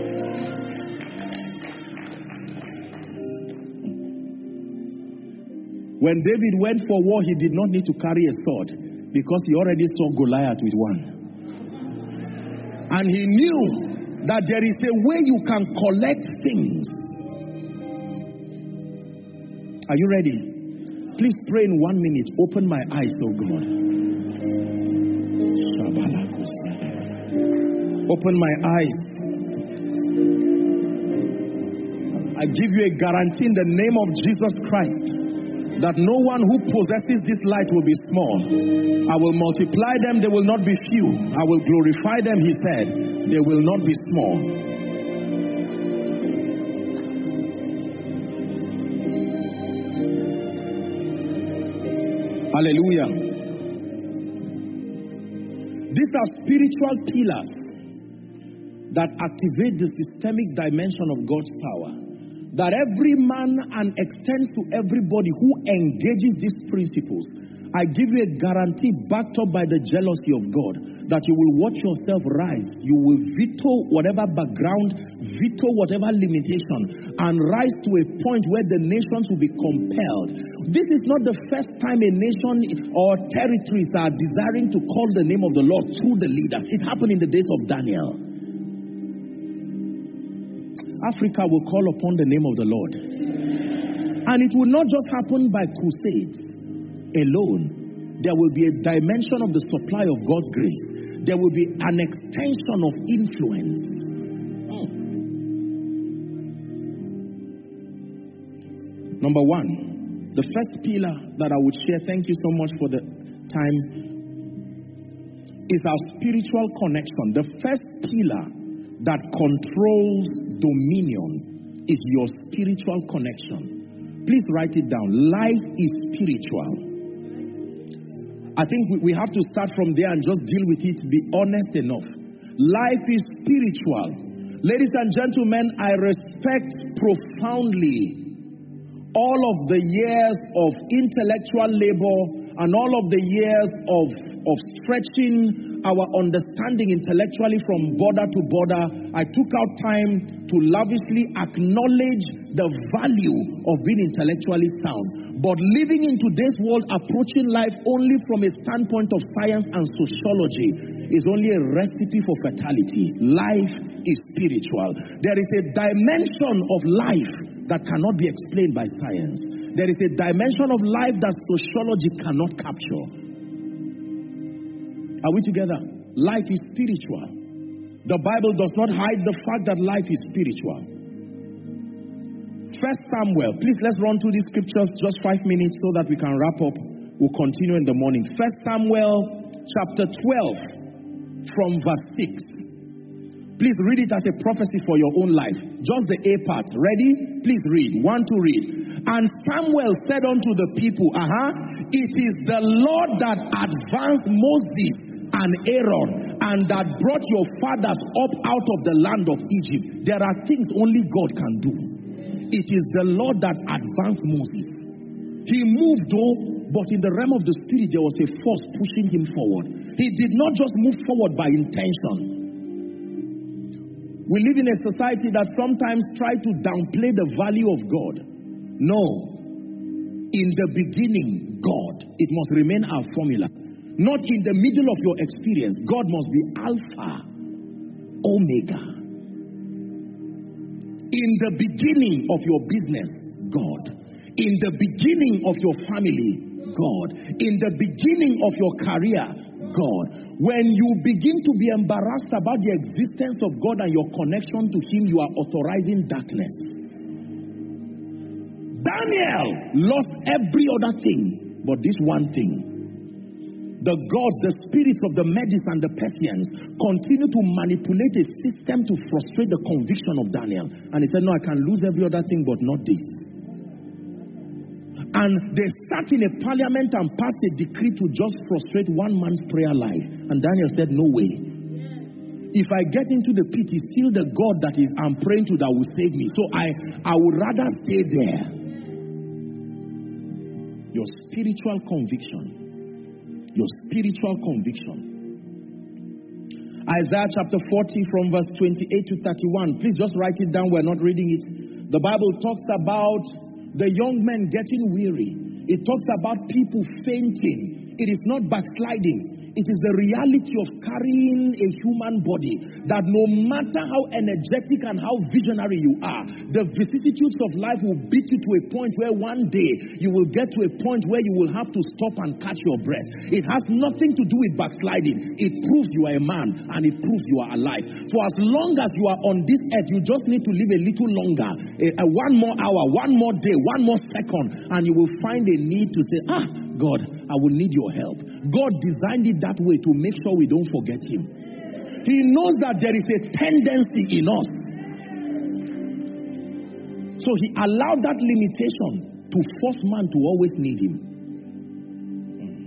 When David went for war, he did not need to carry a sword because he already saw Goliath with one. And he knew that there is a way you can collect things. Are you ready? Please pray in one minute. Open my eyes, oh God. Open my eyes. I give you a guarantee in the name of Jesus Christ that no one who possesses this light will be small. I will multiply them, they will not be few. I will glorify them, he said, they will not be small. Hallelujah. These are spiritual pillars that activate the systemic dimension of God's power. That every man and extends to everybody who engages these principles. I give you a guarantee backed up by the jealousy of God that you will watch yourself rise. You will veto whatever background, veto whatever limitation, and rise to a point where the nations will be compelled. This is not the first time a nation or territories are desiring to call the name of the Lord through the leaders. It happened in the days of Daniel. Africa will call upon the name of the Lord. And it will not just happen by crusades alone. There will be a dimension of the supply of God's grace. There will be an extension of influence. Hmm. Number one, the first pillar that I would share, thank you so much for the time, is our spiritual connection. The first pillar that controls dominion is your spiritual connection. Please write it down. Life is spiritual. I think we, we have to start from there and just deal with it, be honest enough. Life is spiritual. Ladies and gentlemen, I respect profoundly all of the years of intellectual labor and all of the years of, of stretching our understanding intellectually from border to border. I took out time to lavishly acknowledge the value of being intellectually sound. But living in today's world, approaching life only from a standpoint of science and sociology is only a recipe for fatality. Life is spiritual. There is a dimension of life that cannot be explained by science. There is a dimension of life that sociology cannot capture. Are we together? Life is spiritual. The Bible does not hide the fact that life is spiritual. First Samuel, please let's run through these scriptures just five minutes so that we can wrap up. We'll continue in the morning. First Samuel chapter twelve from verse six. Please read it as a prophecy for your own life. Just the A part. Ready? Please read. One to read. And Samuel said unto the people, uh-huh, it is the Lord that advanced Moses and Aaron and that brought your fathers up out of the land of Egypt. There are things only God can do. It is the Lord that advanced Moses. He moved though, but in the realm of the spirit there was a force pushing him forward. He did not just move forward by intention. We live in a society that sometimes try to downplay the value of God. No. In the beginning, God. It must remain our formula. Not in the middle of your experience. God must be Alpha, Omega. In the beginning of your business, God. In the beginning of your family, God. In the beginning of your career, God. When you begin to be embarrassed about the existence of God and your connection to Him, you are authorizing darkness. Daniel lost every other thing but this one thing. The gods, the spirits of the Medes and the Persians continue to manipulate a system to frustrate the conviction of Daniel. And he said, no, I can lose every other thing but not this. And they sat in a parliament and passed a decree to just frustrate one man's prayer life. And Daniel said, no way. If I get into the pit, it's still the God that is I'm praying to that will save me. So I, I would rather stay there. Your spiritual conviction. Your spiritual conviction. Isaiah chapter forty from verse twenty-eight to thirty-one. Please just write it down. We're not reading it. The Bible talks about the young men getting weary. It talks about people fainting. It is not backsliding. It is the reality of carrying a human body, that no matter how energetic and how visionary you are, the vicissitudes of life will beat you to a point where one day you will get to a point where you will have to stop and catch your breath. It has nothing to do with backsliding. It proves you are a man and it proves you are alive. For as long as you are on this earth, you just need to live a little longer, a, a one more hour, one more day, one more second, and you will find a need to say, ah, God, I will need your help. God designed it that way to make sure we don't forget Him. He knows that there is a tendency in us. So He allowed that limitation to force man to always need Him.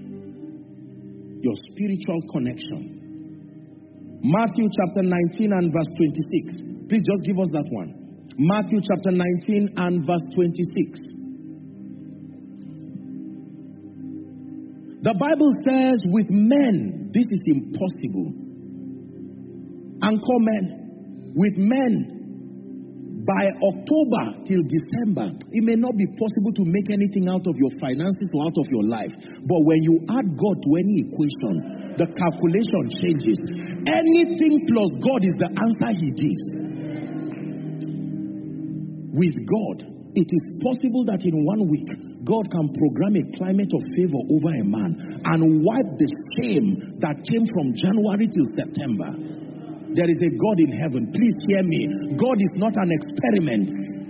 Your spiritual connection. Matthew chapter nineteen and verse twenty-six. Please just give us that one. Matthew chapter nineteen and verse twenty-six. The Bible says, with men, this is impossible. Anchor men, with men, by October till December, it may not be possible to make anything out of your finances or out of your life. But when you add God to any equation, the calculation changes. Anything plus God is the answer he gives. With God, it is possible that in one week, God can program a climate of favor over a man and wipe the shame that came from January till September. There is a God in heaven. Please hear me. God is not an experiment.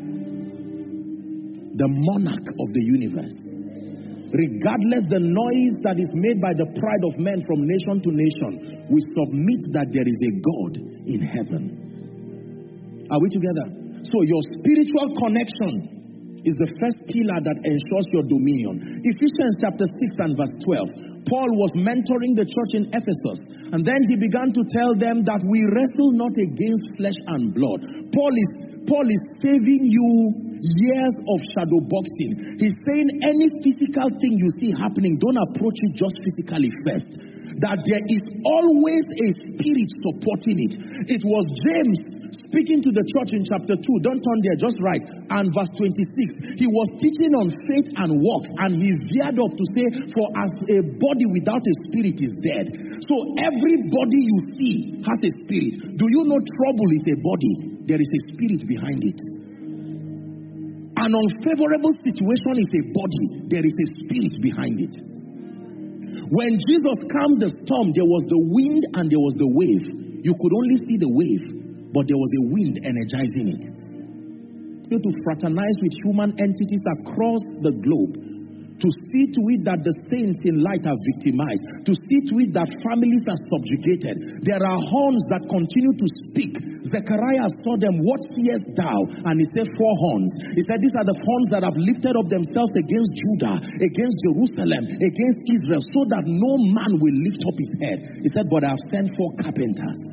The monarch of the universe. Regardless the noise that is made by the pride of men from nation to nation, we submit that there is a God in heaven. Are we together? So your spiritual connection is the first pillar that ensures your dominion. Ephesians chapter six and verse twelve. Paul was mentoring the church in Ephesus, and then he began to tell them that we wrestle not against flesh and blood. Paul is, Paul is saving you years of shadow boxing. He's saying any physical thing you see happening, don't approach it just physically first. That there is always a spirit supporting it. It was James speaking to the church in chapter two, don't turn there, just right, and verse twenty-six. He was teaching on faith and works, and he veered up to say, for as a body without a spirit is dead. So every body you see has a spirit. Do you know trouble is a body? There is a spirit behind it. An unfavorable situation is a body. There is a spirit behind it. When Jesus calmed the storm, there was the wind and there was the wave. You could only see the wave, but there was a wind energizing it. You have to fraternize with human entities across the globe, to see to it that the saints in light are victimized, to see to it that families are subjugated. There are horns that continue to speak. Zechariah saw them, what seest thou? And he said, four horns. He said, these are the horns that have lifted up themselves against Judah, against Jerusalem, against Israel, so that no man will lift up his head. He said, but I have sent four carpenters.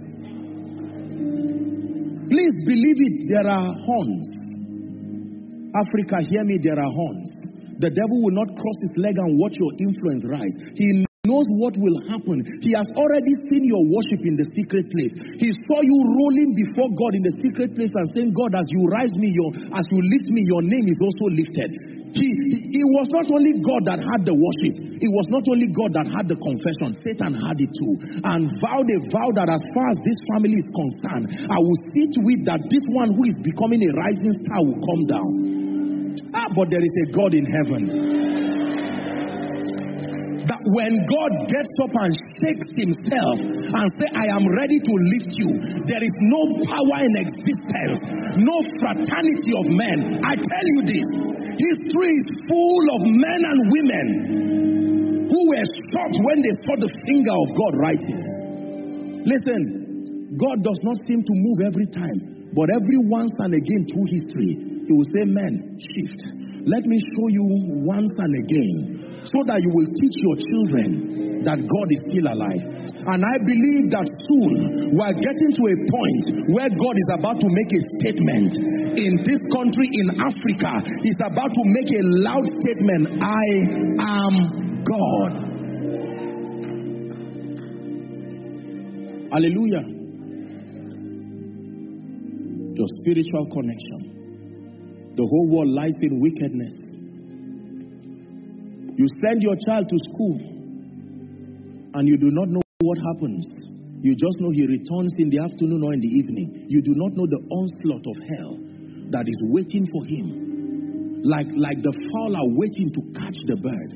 Please believe it, there are horns. Africa, hear me, there are horns. The devil will not cross his leg and watch your influence rise. He knows what will happen. He has already seen your worship in the secret place. He saw you rolling before God in the secret place and saying, God, as you rise me, your, as you lift me, your name is also lifted. He, he, it was not only God that had the worship. It was not only God that had the confession. Satan had it too. And vowed a vow that as far as this family is concerned, I will see to it that this one who is becoming a rising star will come down. Ah, but there is a God in heaven. That when God gets up and shakes himself and says, I am ready to lift you, there is no power in existence, no fraternity of men. I tell you this, history is full of men and women who were shocked when they saw the finger of God writing. Listen, God does not seem to move every time, but every once and again through history, he will say, men, shift. Let me show you once and again, so that you will teach your children that God is still alive. And I believe that soon we are getting to a point where God is about to make a statement in this country, in Africa. He's about to make a loud statement, I am God. Hallelujah. Your spiritual connection. The whole world lies in wickedness. You send your child to school and you do not know what happens. You just know he returns in the afternoon or in the evening. You do not know the onslaught of hell that is waiting for him. Like, like the fowl are waiting to catch the bird.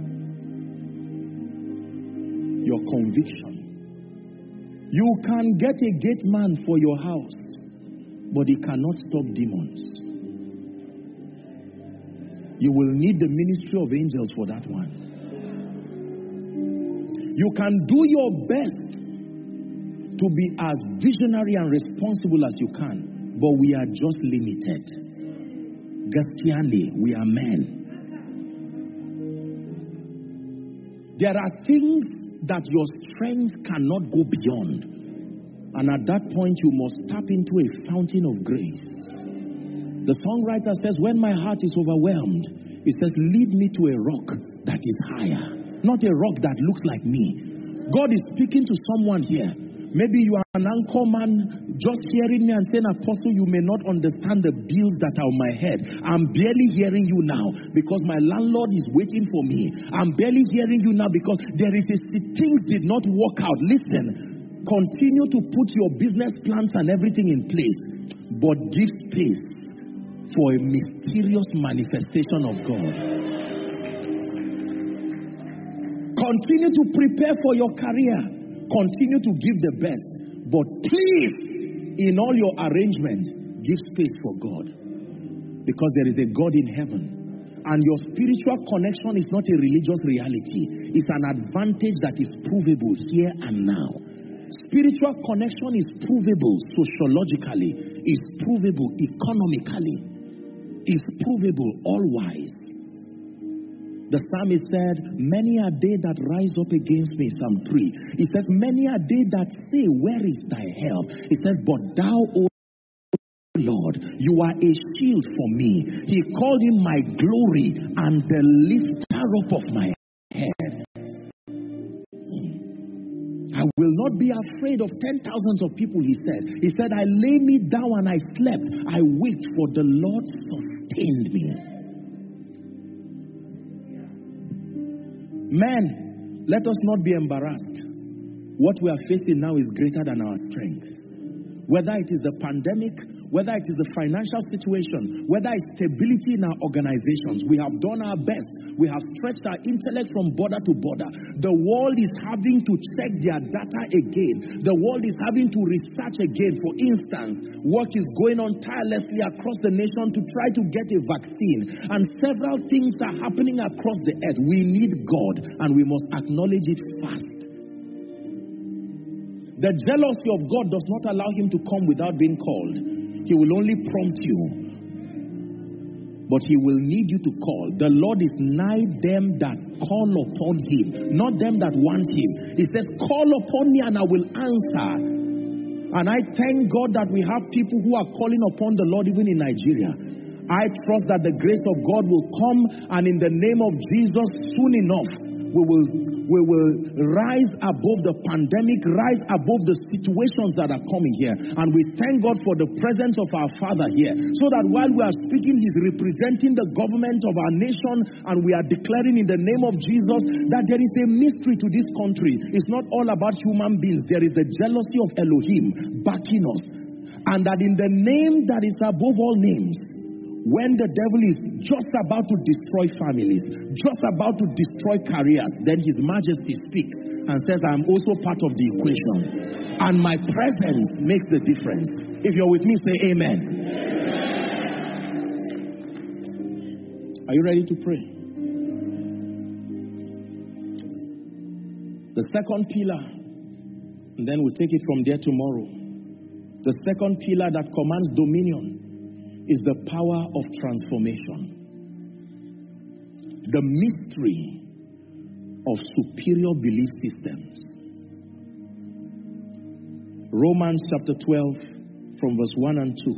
Your conviction. You can get a gate man for your house, but he cannot stop demons. You will need the ministry of angels for that one. You can do your best to be as visionary and responsible as you can, but we are just limited. Gastiani, we are men. There are things that your strength cannot go beyond. And at that point, you must tap into a fountain of grace. The songwriter says, when my heart is overwhelmed, he says, lead me to a rock that is higher. Not a rock that looks like me. God is speaking to someone here. Maybe you are an anchor man just hearing me and saying, Apostle, you may not understand the bills that are on my head. I'm barely hearing you now because my landlord is waiting for me. I'm barely hearing you now because there is a things did not work out. Listen. Continue to put your business plans and everything in place, but give space for a mysterious manifestation of God. Continue to prepare for your career. Continue to give the best, but please, in all your arrangement, give space for God, because there is a God in heaven. And your spiritual connection is not a religious reality. It's an advantage that is provable here and now. Spiritual connection is provable sociologically, is provable economically, is provable all-wise. The psalmist said, many are they that rise up against me, Psalm three. He says, many are they that say, where is thy help? He says, but thou, O Lord, you are a shield for me. He called him my glory and the lifter up of my head. I will not be afraid of ten thousands of people, he said. He said, I lay me down and I slept. I waked, for the Lord sustained me. Men, let us not be embarrassed. What we are facing now is greater than our strength. Whether it is the pandemic, whether it is the financial situation, whether it's stability in our organizations, we have done our best. We have stretched our intellect from border to border. The world is having to check their data again. The world is having to research again. For instance, work is going on tirelessly across the nation to try to get a vaccine. And several things are happening across the earth. We need God, and we must acknowledge it fast. The jealousy of God does not allow him to come without being called. He will only prompt you, but he will need you to call. The Lord is nigh them that call upon him, not them that want him. He says, call upon me and I will answer. And I thank God that we have people who are calling upon the Lord even in Nigeria. I trust that the grace of God will come, and in the name of Jesus, soon enough, we will we will rise above the pandemic, rise above the situations that are coming here. And we thank God for the presence of our Father here, so that while we are speaking, he's representing the government of our nation, and we are declaring in the name of Jesus that there is a mystery to this country. It's not all about human beings. There is the jealousy of Elohim backing us. And that in the name that is above all names, when the devil is just about to destroy families, just about to destroy careers, then his majesty speaks and says, I am also part of the equation. And my presence makes the difference. If you're with me, say amen. Amen. Are you ready to pray? The second pillar, and then we'll take it from there tomorrow. The second pillar that commands dominion is the power of transformation. The mystery of superior belief systems. Romans chapter twelve from verse one and two.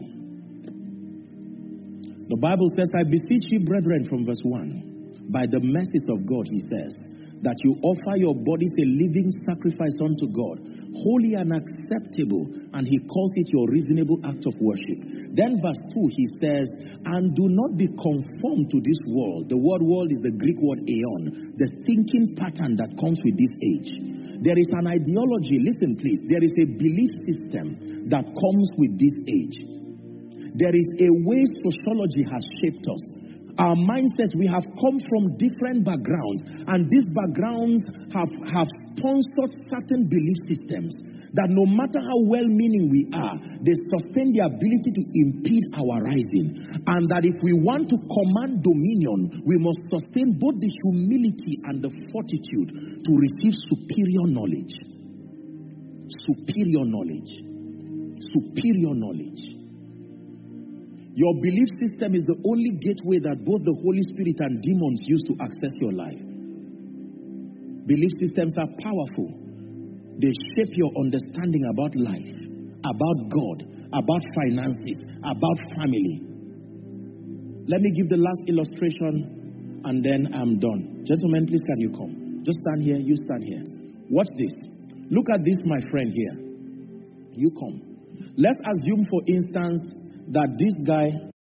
The Bible says, I beseech you, brethren, from verse one, by the mercies of God, he says, that you offer your bodies a living sacrifice unto God, holy and acceptable, and he calls it your reasonable act of worship. Then verse two, he says, and do not be conformed to this world. The word world is the Greek word aeon, the thinking pattern that comes with this age. There is an ideology, listen please, there is a belief system that comes with this age. There is a way sociology has shaped us. Our mindset, we have come from different backgrounds, and these backgrounds have, have sponsored certain belief systems that no matter how well-meaning we are, they sustain the ability to impede our rising. And that if we want to command dominion, we must sustain both the humility and the fortitude to receive superior knowledge. Superior knowledge. Superior knowledge. Your belief system is the only gateway that both the Holy Spirit and demons use to access your life. Belief systems are powerful. They shape your understanding about life, about God, about finances, about family. Let me give the last illustration and then I'm done. Gentlemen, please can you come? Just stand here, you stand here. Watch this. Look at this, my friend here. You come. Let's assume, for instance, that this guy,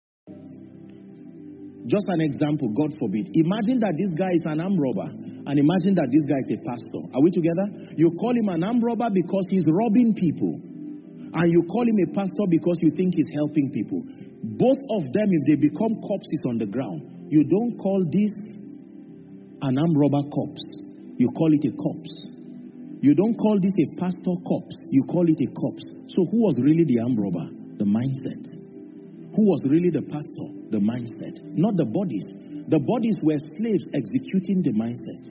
just an example, God forbid. Imagine that this guy is an armed robber, and imagine that this guy is a pastor. Are we together? You call him an armed robber because he's robbing people, and you call him a pastor because you think he's helping people. Both of them, if they become corpses on the ground, you don't call this an armed robber corpse. You call it a corpse. You don't call this a pastor corpse. You call it a corpse. So who was really the armed robber? The mindset. Who was really the pastor? The mindset. Not the bodies. The bodies were slaves executing the mindset.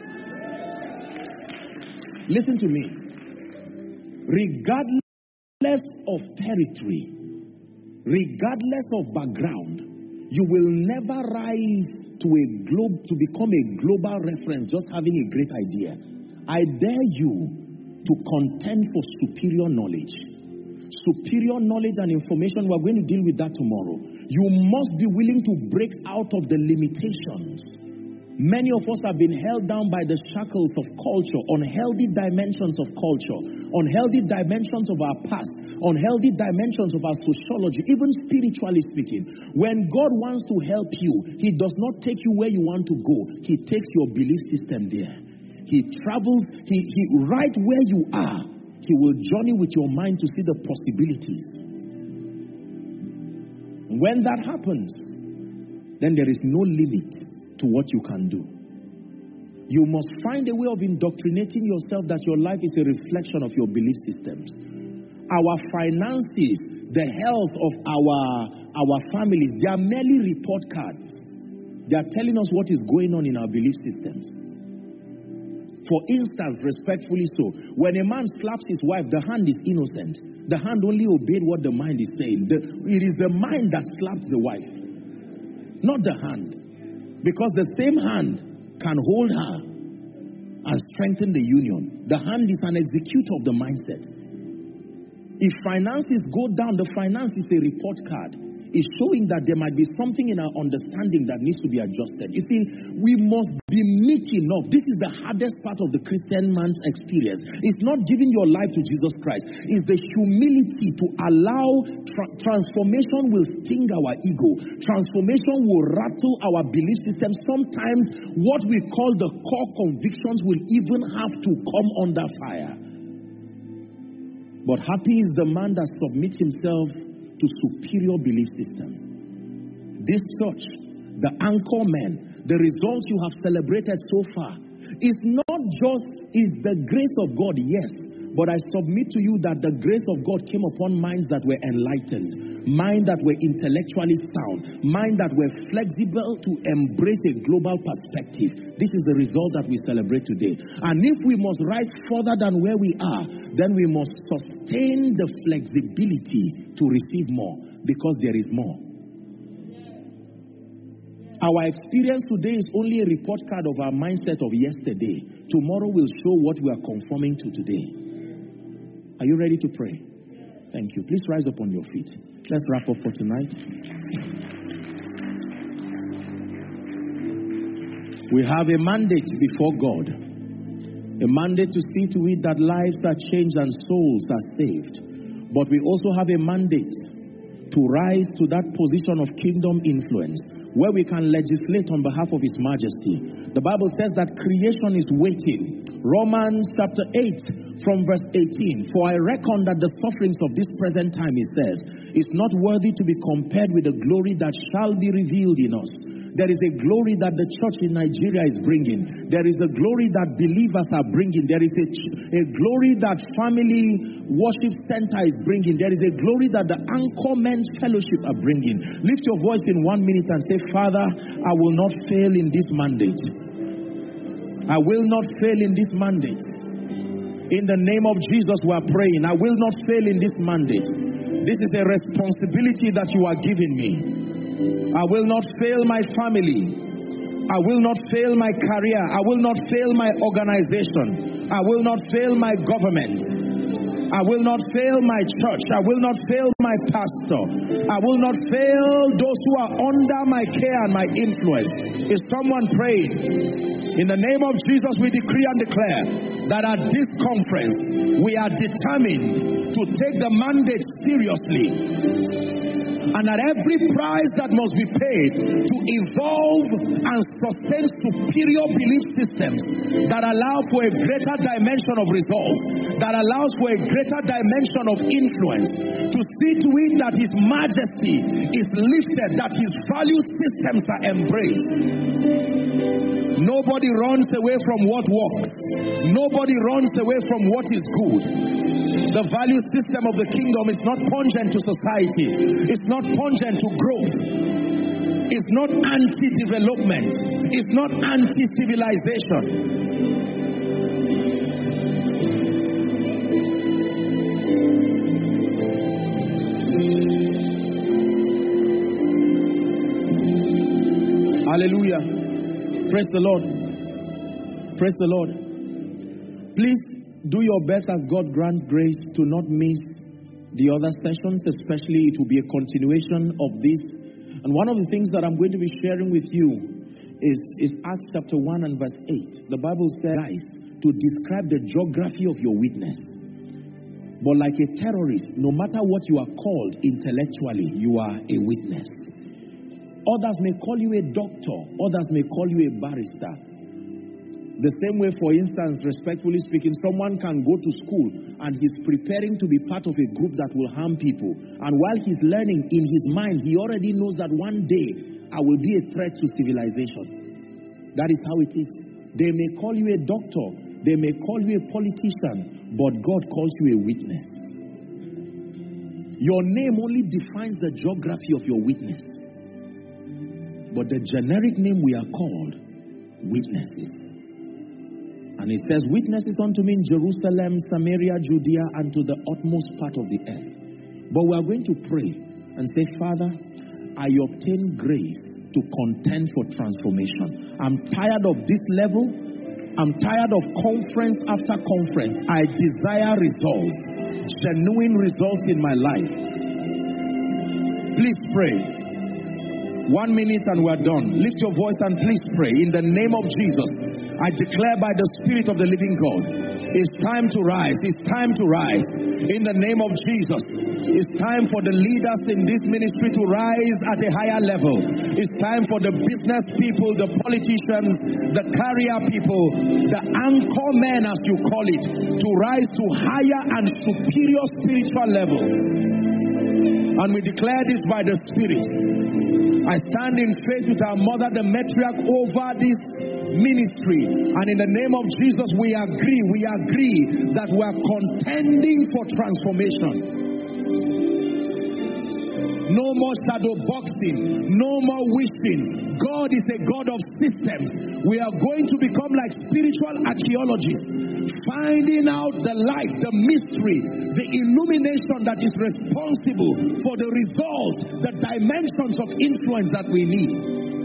Listen to me. Regardless of territory, regardless of background, you will never rise to a globe to become a global reference just having a great idea. I dare you to contend for superior knowledge. Superior knowledge and information, we're going to deal with that tomorrow. You must be willing to break out of the limitations. Many of us have been held down by the shackles of culture, unhealthy dimensions of culture, unhealthy dimensions of our past, unhealthy dimensions of our sociology, even spiritually speaking. When God wants to help you, He does not take you where you want to go. He takes your belief system there. He travels, he, he right where you are, He will journey with your mind to see the possibilities. When that happens, then there is no limit to what you can do. You must find a way of indoctrinating yourself that your life is a reflection of your belief systems. Our finances, the health of our, our families, they are merely report cards. They are telling us what is going on in our belief systems. For instance, respectfully so, when a man slaps his wife, the hand is innocent. The hand only obeyed what the mind is saying. The, it is the mind that slapped the wife, not the hand. Because the same hand can hold her and strengthen the union. The hand is an executor of the mindset. If finances go down, the finance is a report card. Is showing that there might be something in our understanding that needs to be adjusted. You see, we must be meek enough. This is the hardest part of the Christian man's experience. It's not giving your life to Jesus Christ. It's the humility to allow tra- transformation will sting our ego. Transformation will rattle our belief system. Sometimes what we call the core convictions will even have to come under fire. But happy is the man that submits himself to superior belief system. This church, the anchor men, the results you have celebrated so far, is not just is the grace of God, yes, but I submit to you that the grace of God came upon minds that were enlightened, minds that were intellectually sound, minds that were flexible to embrace a global perspective. This is the result that we celebrate today. And if we must rise further than where we are, then we must sustain the flexibility to receive more, because there is more. Our experience today is only a report card of our mindset of yesterday. Tomorrow will show what we are conforming to today. Are you ready to pray? Thank you. Please rise up on your feet. Let's wrap up for tonight. We have a mandate before God. A mandate to see to it that lives are changed and souls are saved. But we also have a mandate to rise to that position of kingdom influence where we can legislate on behalf of His Majesty. The Bible says that creation is waiting. Romans chapter eight from verse eighteen. For I reckon that the sufferings of this present time, he says, is not worthy to be compared with the glory that shall be revealed in us. There is a glory that the church in Nigeria is bringing. There is a glory that believers are bringing. There is a, a glory that family worship center is bringing. There is a glory that the Anchor Men's Fellowship are bringing. Lift your voice in one minute and say, Father, I will not fail in this mandate. I will not fail in this mandate. In the name of Jesus, we are praying. I will not fail in this mandate. This is a responsibility that you are giving me. I will not fail my family. I will not fail my career. I will not fail my organization. I will not fail my government. I will not fail my church. I will not fail my pastor. I will not fail those who are under my care and my influence. Is someone praying? In the name of Jesus, we decree and declare that at this conference, we are determined to take the mandate seriously. And at every price that must be paid to evolve and sustain superior belief systems that allow for a greater dimension of results, that allows for a greater dimension of influence, to see to it that His majesty is lifted, that His value systems are embraced. Nobody runs away from what works. Nobody runs away from what is good. The value system of the kingdom is not pungent to society. It's not pungent to growth. It's not anti-development. It's not anti-civilization. Hallelujah. Praise the Lord. Praise the Lord. Please do your best as God grants grace to not miss the other sessions, especially it will be a continuation of this. And one of the things that I'm going to be sharing with you is, is Acts chapter one and verse eight. The Bible says to describe the geography of your witness. But like a terrorist, no matter what you are called intellectually, you are a witness. Others may call you a doctor. Others may call you a barrister. The same way, for instance, respectfully speaking, someone can go to school and he's preparing to be part of a group that will harm people. And while he's learning, in his mind, he already knows that one day I will be a threat to civilization. That is how it is. They may call you a doctor. They may call you a politician. But God calls you a witness. Your name only defines the geography of your witness. But the generic name we are called, witnesses. And it says, witnesses unto me in Jerusalem, Samaria, Judea, and to the utmost part of the earth. But we are going to pray and say, Father, I obtain grace to contend for transformation. I'm tired of this level. I'm tired of conference after conference. I desire results, genuine results in my life. Please pray. One minute and we're done. Lift your voice and please pray. In the name of Jesus, I declare by the Spirit of the living God, it's time to rise. It's time to rise. In the name of Jesus, it's time for the leaders in this ministry to rise at a higher level. It's time for the business people, the politicians, the career people, the anchor men as you call it, to rise to higher and superior spiritual levels. And we declare this by the Spirit. I stand in faith with our mother, the matriarch, over this ministry. And in the name of Jesus, we agree, we agree that we are contending for transformation. No more shadow boxing, no more wishing. God is a God of systems. We are going to become like spiritual archaeologists, finding out the light, the mystery, the illumination that is responsible for the results, the dimensions of influence that we need.